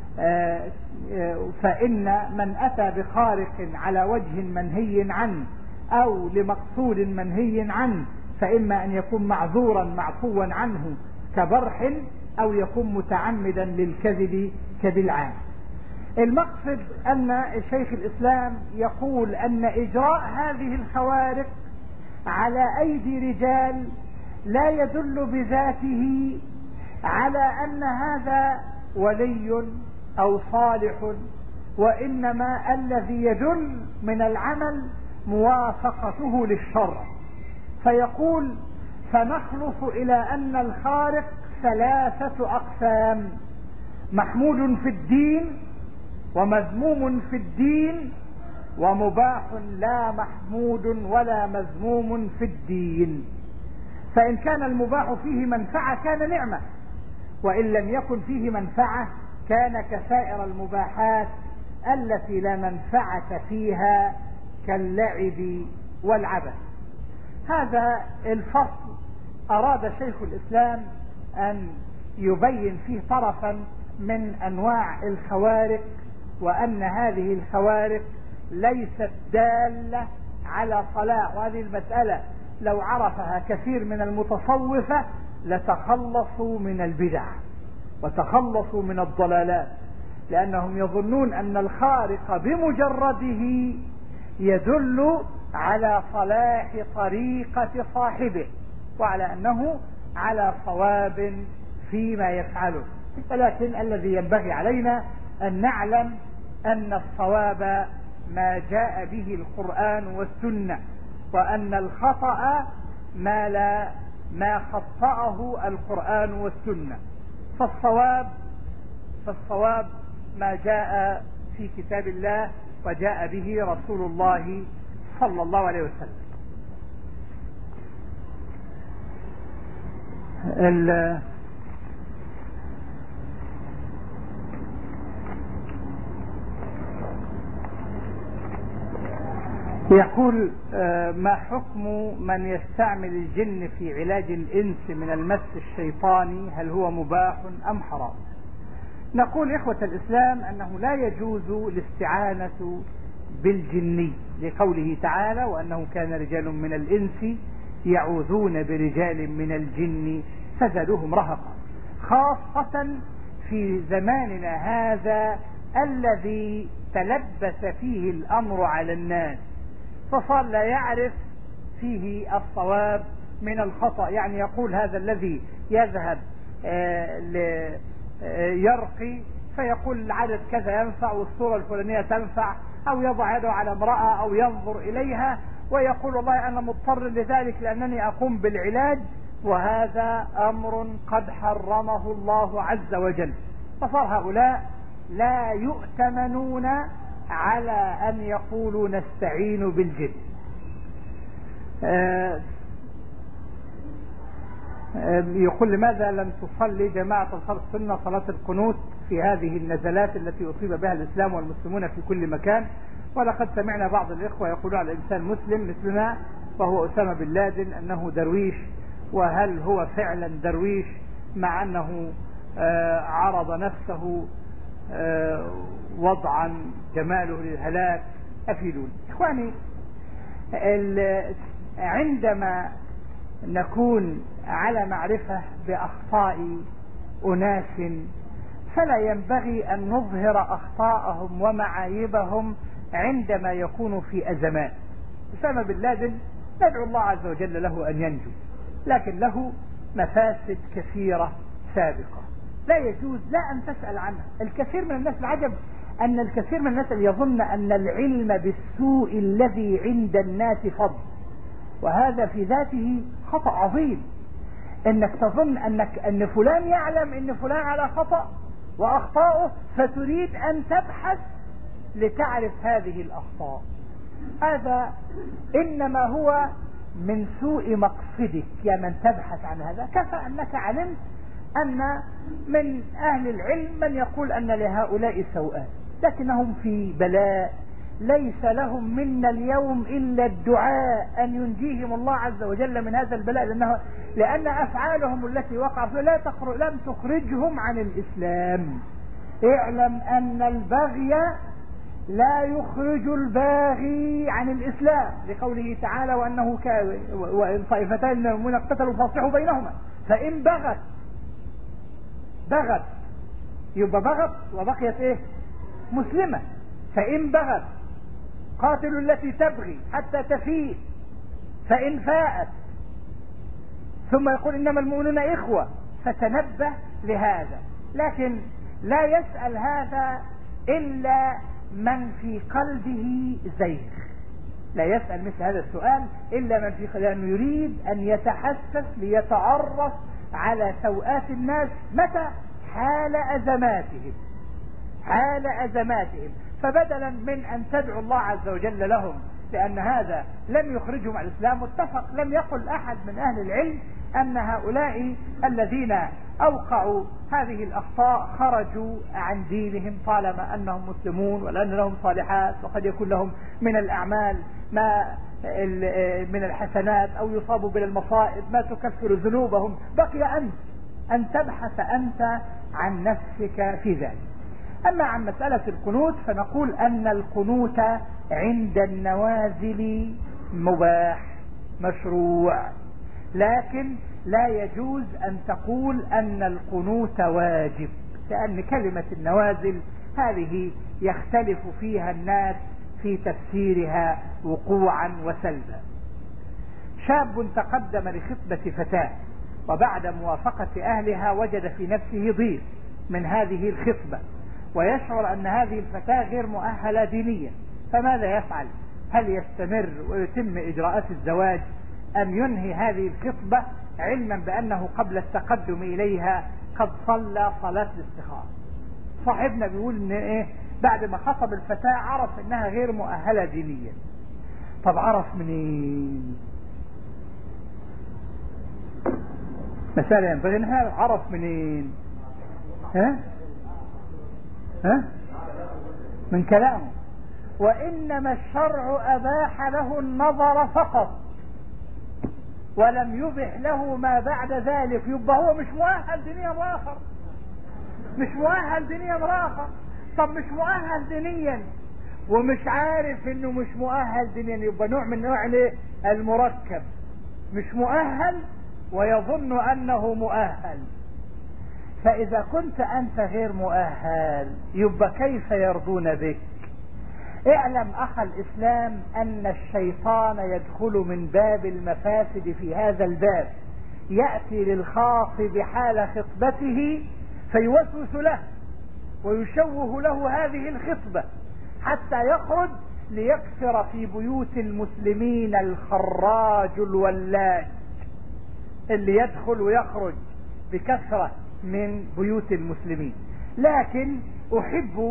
فإن من أتى بخارق على وجه منهي عنه أو لمقصود منهي عنه، فإما أن يكون معذورا معفوا عنه كبرح، أو يكون متعمدا للكذب كبلعان. المقصد أن شيخ الإسلام يقول أن إجراء هذه الخوارق على أيدي رجال لا يدل بذاته على أن هذا ولي أو صالح، وإنما الذي يدل من العمل موافقته للشرع. فيقول: فنخلص إلى أن الخارق 3 أقسام: محمود في الدين، ومذموم في الدين، ومباح لا محمود ولا مذموم في الدين. فإن كان المباح فيه منفعة كان نعمة، وإن لم يكن فيه منفعة كان كسائر المباحات التي لا منفعة فيها كاللعب والعبث. هذا الفصل أراد شيخ الإسلام أن يبين فيه طرفا من أنواع الخوارق، وأن هذه الخوارق ليست دالة على صلاح. وهذه المسألة لو عرفها كثير من المتصوفة لتخلصوا من البدع وتخلصوا من الضلالات، لأنهم يظنون أن الخارق بمجرده يدل على صلاح طريقة صاحبه، وعلى أنه على صواب فيما يفعله. ولكن الذي ينبغي علينا أن نعلم أن الصواب ما جاء به القرآن والسنة، وأن الخطأ ما خطأه القرآن والسنة. فالصواب ما جاء في كتاب الله وجاء به رسول الله صلى الله عليه وسلم. يقول: ما حكم من يستعمل الجن في علاج الإنس من المس الشيطاني؟ هل هو مباح أم حرام؟ نقول إخوة الإسلام أنه لا يجوز الاستعانة بالجني، لقوله تعالى: وأنه كان رجال من الإنس يعوذون برجال من الجن فزادوهم رهقا، خاصة في زماننا هذا الذي تلبس فيه الأمر على الناس، فصار لا يعرف فيه الصواب من الخطأ. يعني يقول هذا الذي يذهب يرقي فيقول العدد كذا ينفع والصورة الفلانية تنفع، أو يضع يده على امرأة أو ينظر إليها ويقول والله أنا مضطر لذلك لأنني أقوم بالعلاج، وهذا أمر قد حرمه الله عز وجل. فصار هؤلاء لا يؤتمنون على أن يقولوا نستعين بالجن. يقول لماذا لم تصلي جماعة أنصار السنة صلاة القنوت في هذه النزلات التي أصيب بها الإسلام والمسلمون في كل مكان؟ ولقد سمعنا بعض الإخوة يقولون على الإنسان مسلم مثلنا وهو أسامة بن لادن أنه درويش، وهل هو فعلا درويش مع أنه عرض نفسه وضعا جماله للهلاك؟ أفيدون إخواني. عندما نكون على معرفة بأخطاء أناس فلا ينبغي أن نظهر أخطاءهم ومعايبهم عندما يكونوا في أزمات. أسامة بن لادن ندعو الله عز وجل له أن ينجو، لكن له مفاسد كثيرة سابقة لا يجوز لا أن تسأل عنها. الكثير من الناس، العجب أن الكثير من الناس يظن أن العلم بالسوء الذي عند الناس فضل، وهذا في ذاته خطأ عظيم. انك تظن ان فلان يعلم ان فلان على خطأ واخطاؤه فتريد ان تبحث لتعرف هذه الاخطاء، هذا انما هو من سوء مقصدك يا من تبحث عن هذا. كفى انك علمت ان من اهل العلم من يقول ان لهؤلاء سوءات لكنهم في بلاء ليس لهم منا اليوم إلا الدعاء أن ينجيهم الله عز وجل من هذا البلاء، لأن أفعالهم التي وقع فيها لم تخرجهم عن الإسلام. اعلم أن البغي لا يخرج الباغي عن الإسلام، لقوله تعالى وأنه وإن طائفتان من المؤمنين اقتتلوا فاصلحوا بينهما. فإن بغت يبقى بغت وبقيت إيه؟ مسلمة. فإن بغت قاتلوا التي تبغي حتى تفيء، فإن فاءت ثم يقول إنما المؤمنون إخوة، فتنبه لهذا. لكن لا يسأل هذا إلا من في قلبه زيغ، لا يسأل مثل هذا السؤال إلا من في قلبه لأنه يريد أن يتحسس ليتعرف على سوءات الناس متى؟ حال أزماتهم. فبدلا من أن تدعو الله عز وجل لهم لأن هذا لم يخرجهم عن الإسلام، متفق لم يقل أحد من أهل العلم أن هؤلاء الذين أوقعوا هذه الأخطاء خرجوا عن دينهم طالما أنهم مسلمون ولأن لهم صالحات، وقد يكون لهم من الأعمال ما من الحسنات أو يصابوا بالمصائب ما تكفر ذنوبهم. بقي أن تبحث أنت عن نفسك في ذلك. أما عن مسألة القنوت فنقول أن القنوت عند النوازل مباح مشروع، لكن لا يجوز أن تقول أن القنوت واجب، لأن كلمة النوازل هذه يختلف فيها الناس في تفسيرها وقوعا وسلبا. شاب تقدم لخطبة فتاة وبعد موافقة أهلها وجد في نفسه ضيق من هذه الخطبة ويشعر أن هذه الفتاة غير مؤهلة دينيا، فماذا يفعل؟ هل يستمر ويتم إجراءات الزواج أم ينهي هذه الخطبة علما بأنه قبل التقدم إليها قد صلى صلاة الاستخارة؟ صاحبنا بيقول إن إيه؟ بعد ما خطب الفتاة عرف إنها غير مؤهلة دينيا. طب عرف منين؟ مسألة ينبغي إنها عرف منين؟ من كلامه. وإنما الشرع أباح له النظر فقط ولم يبح له ما بعد ذلك، يبقى هو مش مؤهل دينيا آخر، مش مؤهل دينيا آخر. طب مش مؤهل دينيا ومش عارف انه مش مؤهل دينيا، يبقى نوع من نوع المركب، مش مؤهل ويظن انه مؤهل. فإذا كنت أنت غير مؤهل يبقى كيف يرضون بك؟ اعلم أخ الإسلام أن الشيطان يدخل من باب المفاسد في هذا الباب، يأتي للخاطب حال خطبته فيوسوس له ويشوه له هذه الخطبة حتى يخرج ليكثر في بيوت المسلمين الخراج الولاج اللي يدخل ويخرج بكثرة من بيوت المسلمين. لكن أحب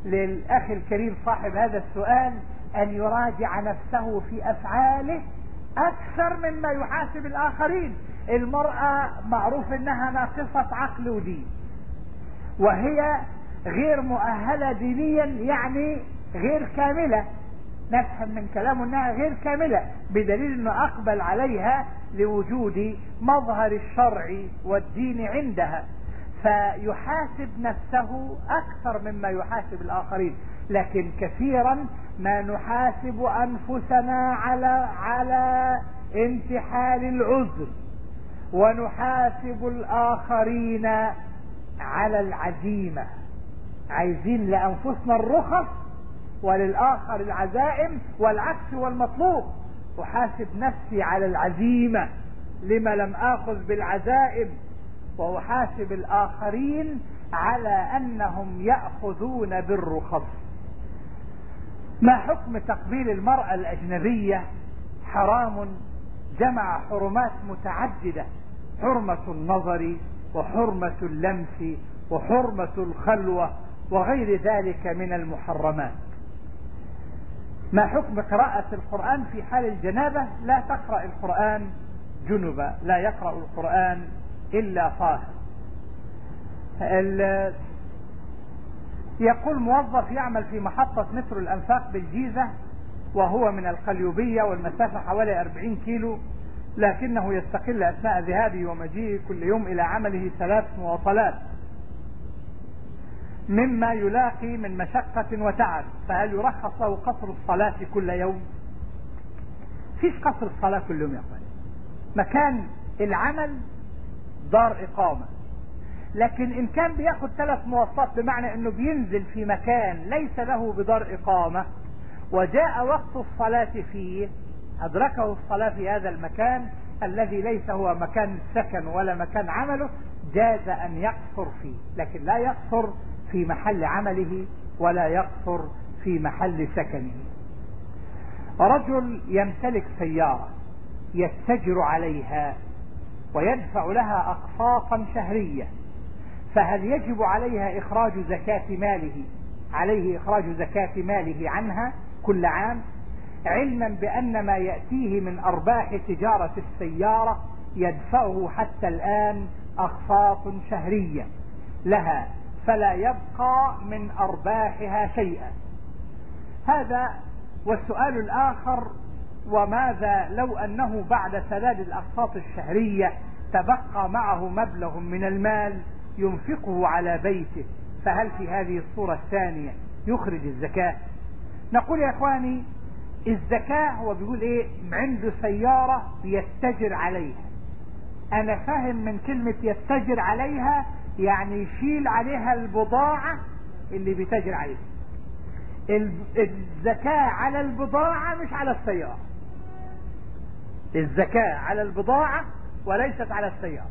للأخ الكريم صاحب هذا السؤال أن يراجع نفسه في أفعاله أكثر مما يحاسب الآخرين. المرأة معروف أنها ناقصة عقل ودين، وهي غير مؤهلة دينيا، يعني غير كاملة. نفهم من كلامه أنها غير كاملة، بدليل أنه أقبل عليها لوجود مظهر الشرع والدين عندها، فيحاسب نفسه أكثر مما يحاسب الآخرين. لكن كثيرا ما نحاسب أنفسنا على انتحال العذر، ونحاسب الآخرين على العزيمة. عايزين لأنفسنا الرخص وللآخر العزائم، والعكس والمطلوب. أحاسب نفسي على العزيمة لما لم آخذ بالعزائم، وأحاسب الآخرين على أنهم يأخذون بالرخص. ما حكم تقبيل المرأة الأجنبية؟ حرام جمع حرمات متعددة: حرمة النظر، وحرمة اللمس، وحرمة الخلوة، وغير ذلك من المحرمات. ما حكم قراءة القرآن في حال الجنابة؟ لا تقرأ القرآن جنبا، لا يقرأ القرآن إلا طاهر. يقول موظف يعمل في محطة مترو الأنفاق بالجيزة، وهو من القليوبية والمسافة حوالي 40 كيلو، لكنه يستقل أثناء ذهابه ومجيئه كل يوم إلى عمله 3 مواصلات، مما يلاقي من مشقة وتعب. فهل يرخص له قصر الصلاة كل يوم؟ فيش قصر الصلاة كل يوم يا أخواني. مكان العمل دار إقامة، لكن إن كان بياخد 3 مواصلات، بمعنى أنه بينزل في مكان ليس له بدار إقامة، وجاء وقت الصلاة فيه، أدركه الصلاة في هذا المكان الذي ليس هو مكان سكن ولا مكان عمله، جاز أن يقصر فيه، لكن لا يقصر في محل عمله ولا يقصر في محل سكنه. رجل يمتلك سيارة يتجر عليها ويدفع لها أقساطا شهرية، فهل يجب عليه إخراج زكاة ماله عنها كل عام، علما بأن ما يأتيه من أرباح تجارة السيارة يدفعه حتى الآن أقساط شهرية لها، فلا يبقى من أرباحها شيئا؟ هذا. والسؤال الآخر: وماذا لو أنه بعد سداد الأقساط الشهرية تبقى معه مبلغ من المال ينفقه على بيته، فهل في هذه الصورة الثانية يخرج الزكاة؟ نقول يا إخواني، الزكاة هو بيقول إيه؟ عنده سيارة يتجر عليها. أنا فاهم من كلمة يتجر عليها يعني يشيل عليها البضاعة اللي بيتجر عليها. الزكاة على البضاعة مش على السيارة. الزكاة على البضاعة وليست على السيارة.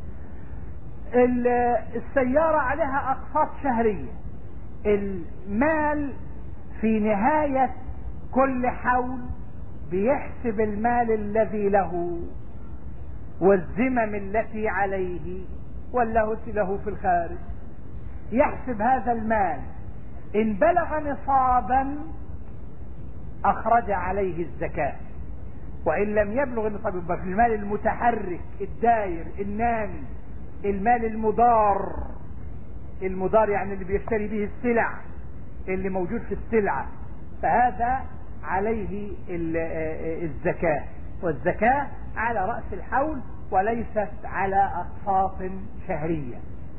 السيارة عليها أقساط شهرية. المال في نهاية كل حول بيحسب المال الذي له والذمم التي عليه والتي له في الخارج، يحسب هذا المال، إن بلغ نصابا أخرج عليه الزكاة، وإن لم يبلغ النصاب يبقى في المال المتحرك الداير النامي، المال المدار يعني اللي بيشتري به السلع، اللي موجود في السلعة، فهذا عليه الزكاة. والزكاة على رأس الحول وليست على أقساط شهرية.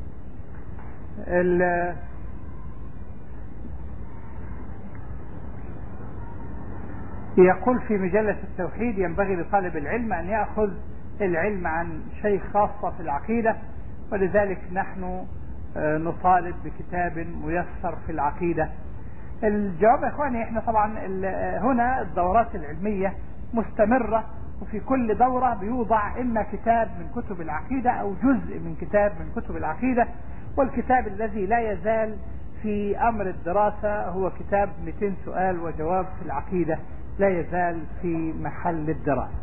يقول في مجلة التوحيد: ينبغي لطالب العلم أن يأخذ العلم عن شيخ خاصة في العقيدة، ولذلك نحن نطالب بكتاب ميسر في العقيدة. الجواب يا اخواني، احنا طبعا هنا الدورات العلمية مستمرة، وفي كل دورة بيوضع اما كتاب من كتب العقيدة او جزء من كتاب من كتب العقيدة، والكتاب الذي لا يزال في امر الدراسة هو كتاب 200 سؤال وجواب في العقيدة، لا يزال في محل الدراسة.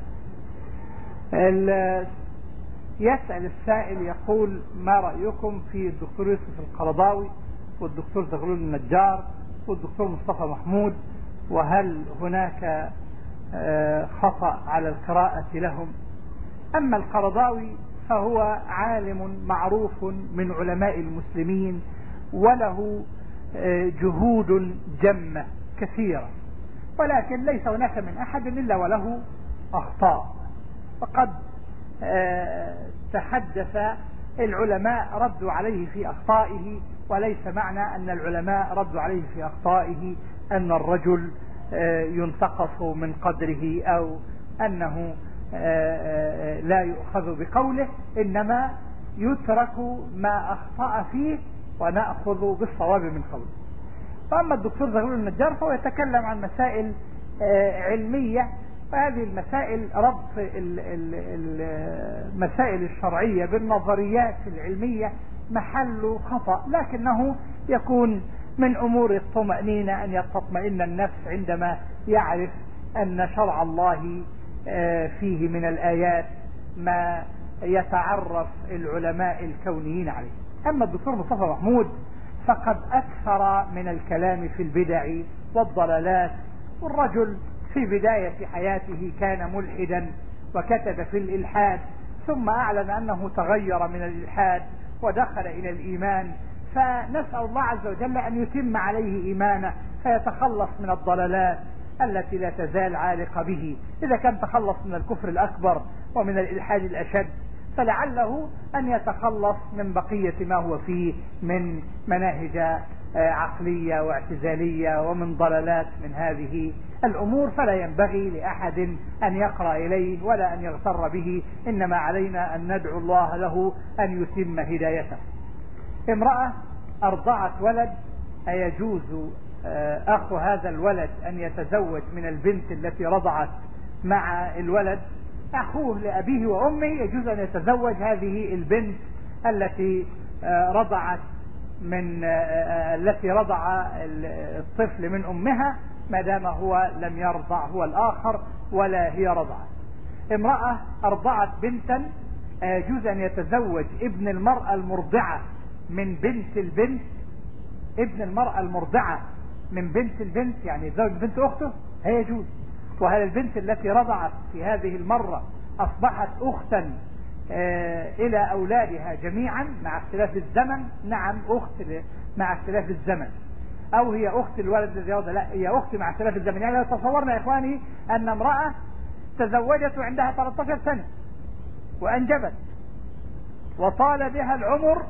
يسأل السائل يقول: ما رأيكم في الدكتور يوسف القرضاوي والدكتور زغلول النجار والدكتور مصطفى محمود، وهل هناك خطأ على القراءة لهم؟ أما القرضاوي فهو عالم معروف من علماء المسلمين، وله جهود جمة كثيرة، ولكن ليس هناك من أحد إلا وله أخطاء. فقد تحدث العلماء ردوا عليه في أخطائه، وليس معنى أن العلماء ردوا عليه في أخطائه أن الرجل ينتقص من قدره أو أنه لا يؤخذ بقوله، إنما يترك ما أخطأ فيه ونأخذ بالصواب من قوله. فأما الدكتور زغلول النجار فهو يتكلم عن مسائل علمية، وهذه المسائل ربط المسائل الشرعية بالنظريات العلمية محل خطأ، لكنه يكون من أمور الطمأنينة أن تطمئن النفس عندما يعرف أن شرع الله فيه من الآيات ما يتعرف العلماء الكونيين عليه. أما الدكتور مصطفى محمود فقد أكثر من الكلام في البدع والضلالات، والرجل في بداية حياته كان ملحدا وكتب في الإلحاد، ثم أعلن أنه تغير من الإلحاد ودخل إلى الإيمان، فنسأل الله عز وجل أن يتم عليه إيمانه فيتخلص من الضلالات التي لا تزال عالقة به. إذا كان تخلص من الكفر الأكبر ومن الإلحاد الأشد، فلعله أن يتخلص من بقية ما هو فيه من مناهج عقلية واعتزالية ومن ضلالات من هذه الأمور، فلا ينبغي لأحد أن يقرأ إليه ولا أن يغتر به، إنما علينا أن ندعو الله له أن يتم هدايته. امرأة أرضعت ولد، أيجوز أخو هذا الولد أن يتزوج من البنت التي رضعت مع الولد؟ أخوه لأبيه وأمه يجوز أن يتزوج هذه البنت التي رضعت التي رضع الطفل من أمها، ما دام هو لم يرضع هو الآخر ولا هي رضعت. امرأة أرضعت بنتا، يجوز أن يتزوج ابن المرأة المرضعة من بنت البنت؟ ابن المرأة المرضعة من بنت البنت يعني يتزوج بنت أخته؟ هي يجوز. وهل البنت التي رضعت في هذه المرة أصبحت أختا إلى أولادها جميعا مع اختلاف الزمن؟ نعم، أخت مع اختلاف الزمن، أو هي أخت الولد الذي رضع؟ لا، هي أخت مع اختلاف الزمن. يعني لو تصورنا يا إخواني أن امرأة تزوجت وعندها 13 سنة وأنجبت وطال بها العمر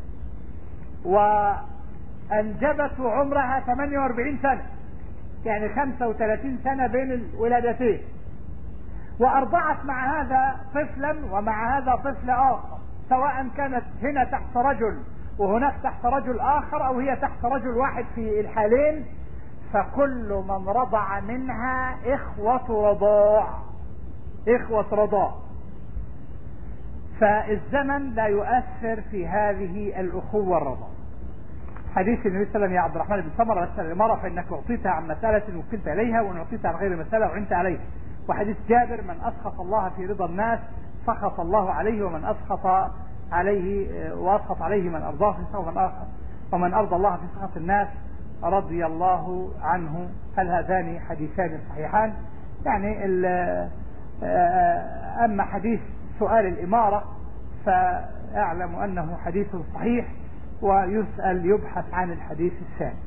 وأنجبت عمرها 48 سنة، يعني 35 سنة بين الولادتين، وأرضعت مع هذا طفلا ومع هذا طفل آخر، سواء كانت هنا تحت رجل وهناك تحت رجل آخر أو هي تحت رجل واحد في الحالين، فكل من رضع منها إخوة رضاع، إخوة رضاع. فالزمن لا يؤثر في هذه الأخوة الرضاع. حديث النبي صلى الله عليه وسلم: يا عبد الرحمن بن سمرة اسأل الإمارة فإنك أعطيتها عن مسألة وكلت إليها، وإن أعطيتها عن غير مسألة وعنت عليها. وحديث جابر: من أسخط الله في رضا الناس سخط الله عليه، ومن أسخط عليه وأسخط عليه من أرضاه في سخط من آخر، ومن أرضى الله في سخط الناس رضي الله عنه. هل هذان حديثان صحيحان؟ يعني أما حديث سؤال الإمارة فأعلم أنه حديث صحيح، ويسأل يبحث عن الحديث الثاني.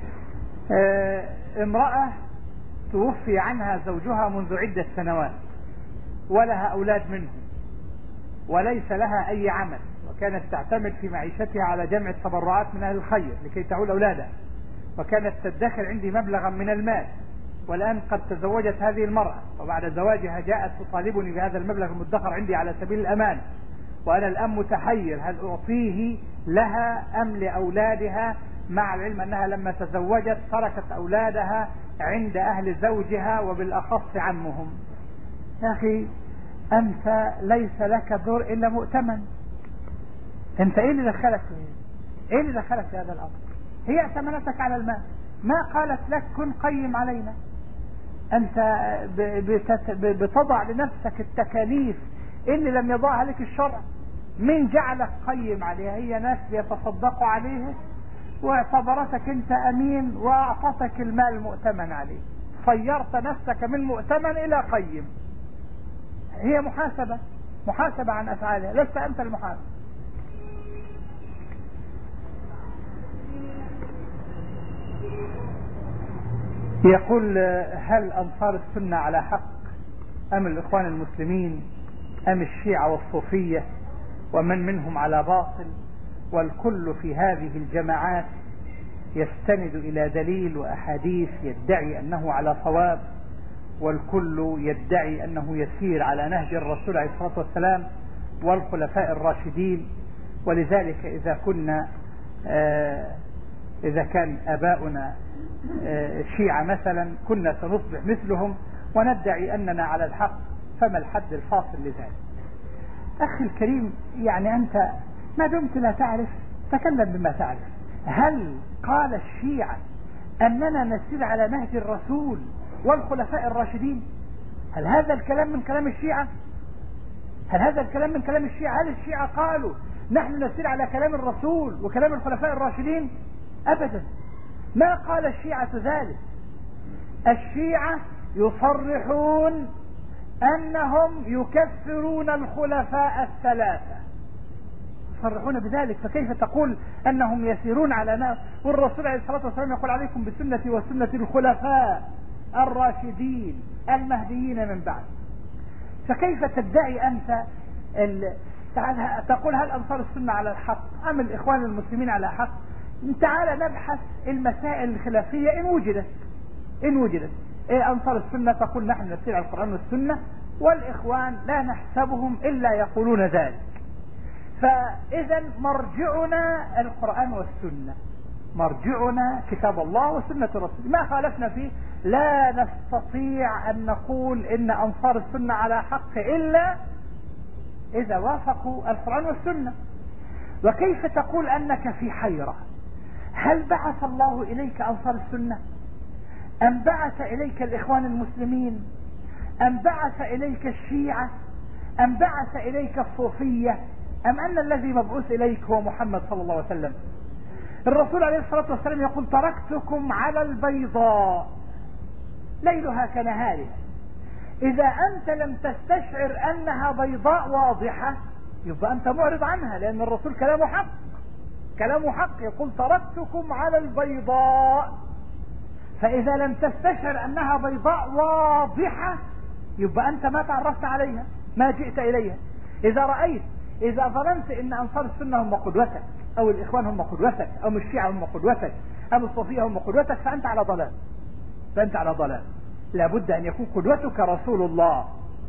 امرأة توفي عنها زوجها منذ عدة سنوات ولها أولاد منه وليس لها أي عمل، وكانت تعتمد في معيشتها على جمع التبرعات من أهل الخير لكي تعول أولادها، وكانت تدخر عندي مبلغا من المال، والآن قد تزوجت هذه المرأة، وبعد زواجها جاءت تطالبني بهذا المبلغ المدخر عندي على سبيل الأمان، وأنا الآن متحير هل أعطيه لها أم لأولادها، مع العلم أنها لما تزوجت تركت أولادها عند أهل زوجها وبالأخص عمهم. يا أخي أنت ليس لك دور إلا مؤتمن، أنت إيه اللي دخلك فيه؟ إيه اللي دخلك في هذا الأمر؟ هي ائتمنتك على المال، ما قالت لك كن قيم علينا. أنت بتضع لنفسك التكاليف اللي لم يضعها لك الشرع. من جعلك قيم عليها؟ هي ناس بيتصدقوا عليها واعتبرتك انت امين واعطتك المال المؤتمن عليه، صيرت نفسك من مؤتمن الى قيم. هي محاسبة عن افعالها، لست انت المحاسب. يقول: هل انصار السنة على حق ام الاخوان المسلمين ام الشيعة والصوفية ومن منهم على باطل؟ والكل في هذه الجماعات يستند الى دليل واحاديث يدعي انه على صواب، والكل يدعي انه يسير على نهج الرسول عليه الصلاة والسلام والخلفاء الراشدين. ولذلك اذا كان اباؤنا شيعة مثلا كنا سنصبح مثلهم وندعي اننا على الحق، فما الحد الفاصل لذلك؟ اخي الكريم، يعني انت ما دمت لا تعرف تكلم بما تعرف. هل قال الشيعة اننا نسير على نهج الرسول والخلفاء الراشدين؟ هل هذا الكلام من كلام الشيعة؟ هل الشيعة قالوا نحن نسير على كلام الرسول وكلام الخلفاء الراشدين؟ ابدا، ما قال الشيعة ذلك. الشيعة يصرحون انهم يكفرون الخلفاء الثلاثة، يصرحون بذلك، فكيف تقول انهم يسيرون على نهج والرسول عليه الصلاة والسلام يقول: عليكم بسنتي وسنة الخلفاء الراشدين المهديين من بعد. فكيف تدعي انت تقول هل انصار السنة على الحق ام الاخوان المسلمين على حق؟ تعال نبحث المسائل الخلافية ان وجدت. انصار السنة تقول نحن نسير على القرآن والسنة، والاخوان لا نحسبهم الا يقولون ذلك. فاذا مرجعنا القرآن والسنة، مرجعنا كتاب الله وسنة الرسول، ما خالفنا فيه لا نستطيع ان نقول ان انصار السنة على حق الا اذا وافقوا القرآن والسنة. وكيف تقول انك في حيرة؟ هل بعث الله اليك انصار السنة ام بعث اليك الاخوان المسلمين ام بعث اليك الشيعة ام بعث اليك الصوفية ام ان الذي مبعوث اليك هو محمد صلى الله عليه وسلم؟ الرسول عليه الصلاة والسلام يقول: تركتكم على البيضاء ليلها كنهارها. اذا انت لم تستشعر انها بيضاء واضحة يبقى انت معرض عنها، لان الرسول كلامه حق يقول: تركتكم على البيضاء. فاذا لم تستشعر انها بيضاء واضحة يبقى انت ما تعرفت عليها، ما جئت اليها. اذا ظننت ان انصار السنة هم قدوتك او الاخوان هم قدوتك او الشيعة هم قدوتك او الصوفية هم قدوتك فانت على ضلال. لابد ان يكون قدوتك رسول الله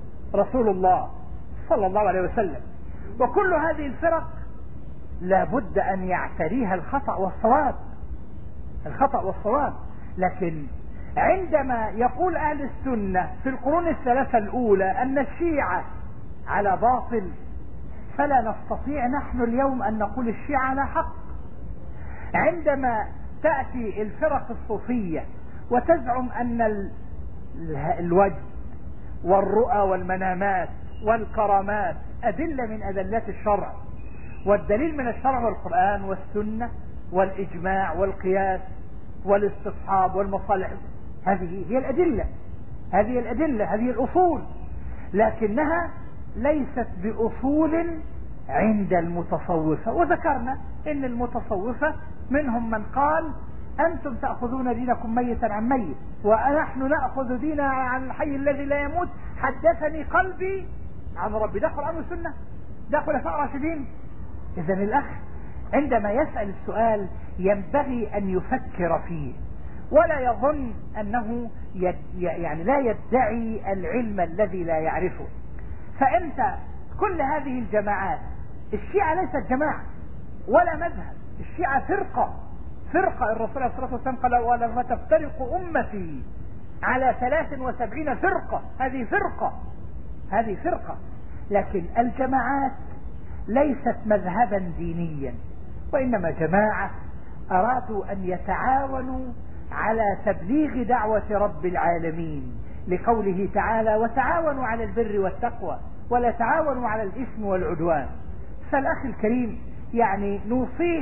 صلى الله عليه وسلم. وكل هذه الفرق لابد ان يعتريها الخطأ والصواب. لكن عندما يقول اهل السنة في القرون الثلاثة الاولى ان الشيعة على باطل، فلا نستطيع نحن اليوم ان نقول الشيعة على حق. عندما تأتي الفرق الصوفية وتزعم ان الوجد والرؤى والمنامات والكرامات أدلة من أدلات الشرع، والدليل من الشرع والقرآن والسنة والإجماع والقياس والاستصحاب والمصالح، هذه هي الأدلة، هذه الأصول، لكنها ليست بأصول عند المتصوفة. وذكرنا ان المتصوفة منهم من قال: انتم تأخذون دينكم ميتا عن ميت ونحن نأخذ ديننا عن الحي الذي لا يموت، حدثني قلبي عن ربي. ده قرآن وسنة، ده خلفاء راشدين. اذا الاخ عندما يسأل السؤال ينبغي ان يفكر فيه ولا يظن انه يعني لا يدعي العلم الذي لا يعرفه. فانت كل هذه الجماعات، الشيعة ليست جماعة ولا مذهب، الشيعة فرقة. الرسول عليه الصلاة والسلام قال: ولما تفترق أمتي على 73 فرقة. هذه فرقة. لكن الجماعات ليست مذهبا دينيا، وإنما جماعة أرادوا أن يتعاونوا على تبليغ دعوة رب العالمين، لقوله تعالى: وتعاونوا على البر والتقوى ولا تعاونوا على الإثم والعدوان. فالأخ الكريم يعني نوصيه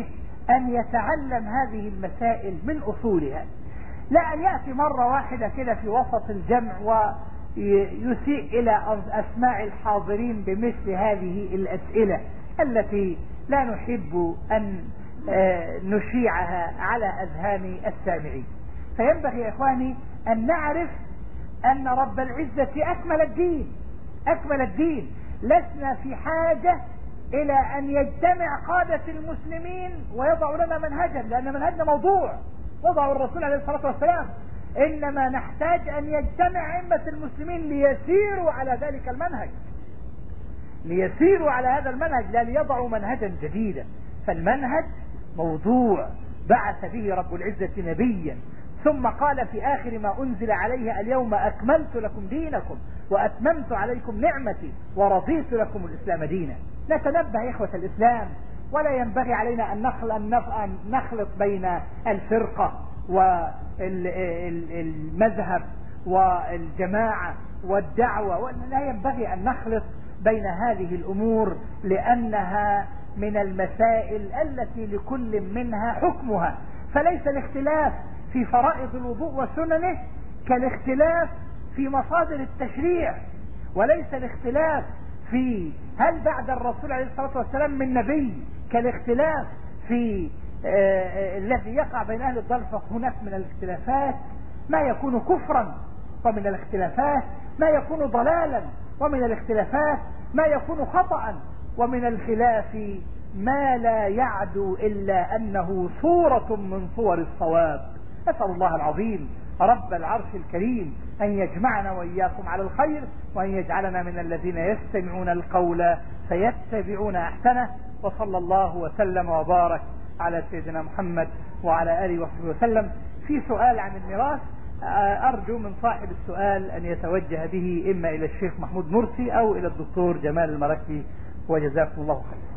أن يتعلم هذه المسائل من أصولها، لا أن يأتي مرة واحدة كده في وسط الجمع ويسيء إلى أسماع الحاضرين بمثل هذه الأسئلة التي لا نحب أن نشيعها على أذهان السامعين. فينبغي يا إخواني أن نعرف أن رب العزة أكمل الدين. لسنا في حاجة إلى أن يجتمع قادة المسلمين ويضعوا لنا منهجا، لأن منهجنا موضوع وضعه الرسول عليه الصلاة والسلام. إنما نحتاج أن يجتمع أئمة المسلمين ليسيروا على ذلك المنهج، ليسيروا على هذا المنهج، لا ليضعوا منهجا جديدا. فالمنهج موضوع بعث به رب العزة نبيا، ثم قال في آخر ما أنزل عليه: اليوم أكملت لكم دينكم وأتممت عليكم نعمتي ورضيت لكم الإسلام دينا. نتنبه يا إخوة الإسلام، ولا ينبغي علينا أن نخلط بين الفرقة والمذهب والجماعة والدعوة، لا ينبغي أن نخلط بين هذه الأمور، لأنها من المسائل التي لكل منها حكمها. فليس الاختلاف في فرائض الوضوء وسننه كالاختلاف في مصادر التشريع، وليس الاختلاف في هل بعد الرسول عليه الصلاة والسلام من نبي كالاختلاف في الذي يقع بين أهل الضلال. فهناك من الاختلافات ما يكون كفرا، ومن الاختلافات ما يكون ضلالا، ومن الاختلافات ما يكون خطأ، ومن الخلاف ما لا يعدو إلا أنه صورة من صور الصواب. أسأل الله العظيم رب العرش الكريم أن يجمعنا وإياكم على الخير، وأن يجعلنا من الذين يستمعون القول فيتبعون أحسنه. وصلى الله وسلم وبارك على سيدنا محمد وعلى آله وصحبه وسلم. في سؤال عن الميراث، أرجو من صاحب السؤال أن يتوجه به إما إلى الشيخ محمود مرسي أو إلى الدكتور جمال المراكبي، وجزاكم الله خير.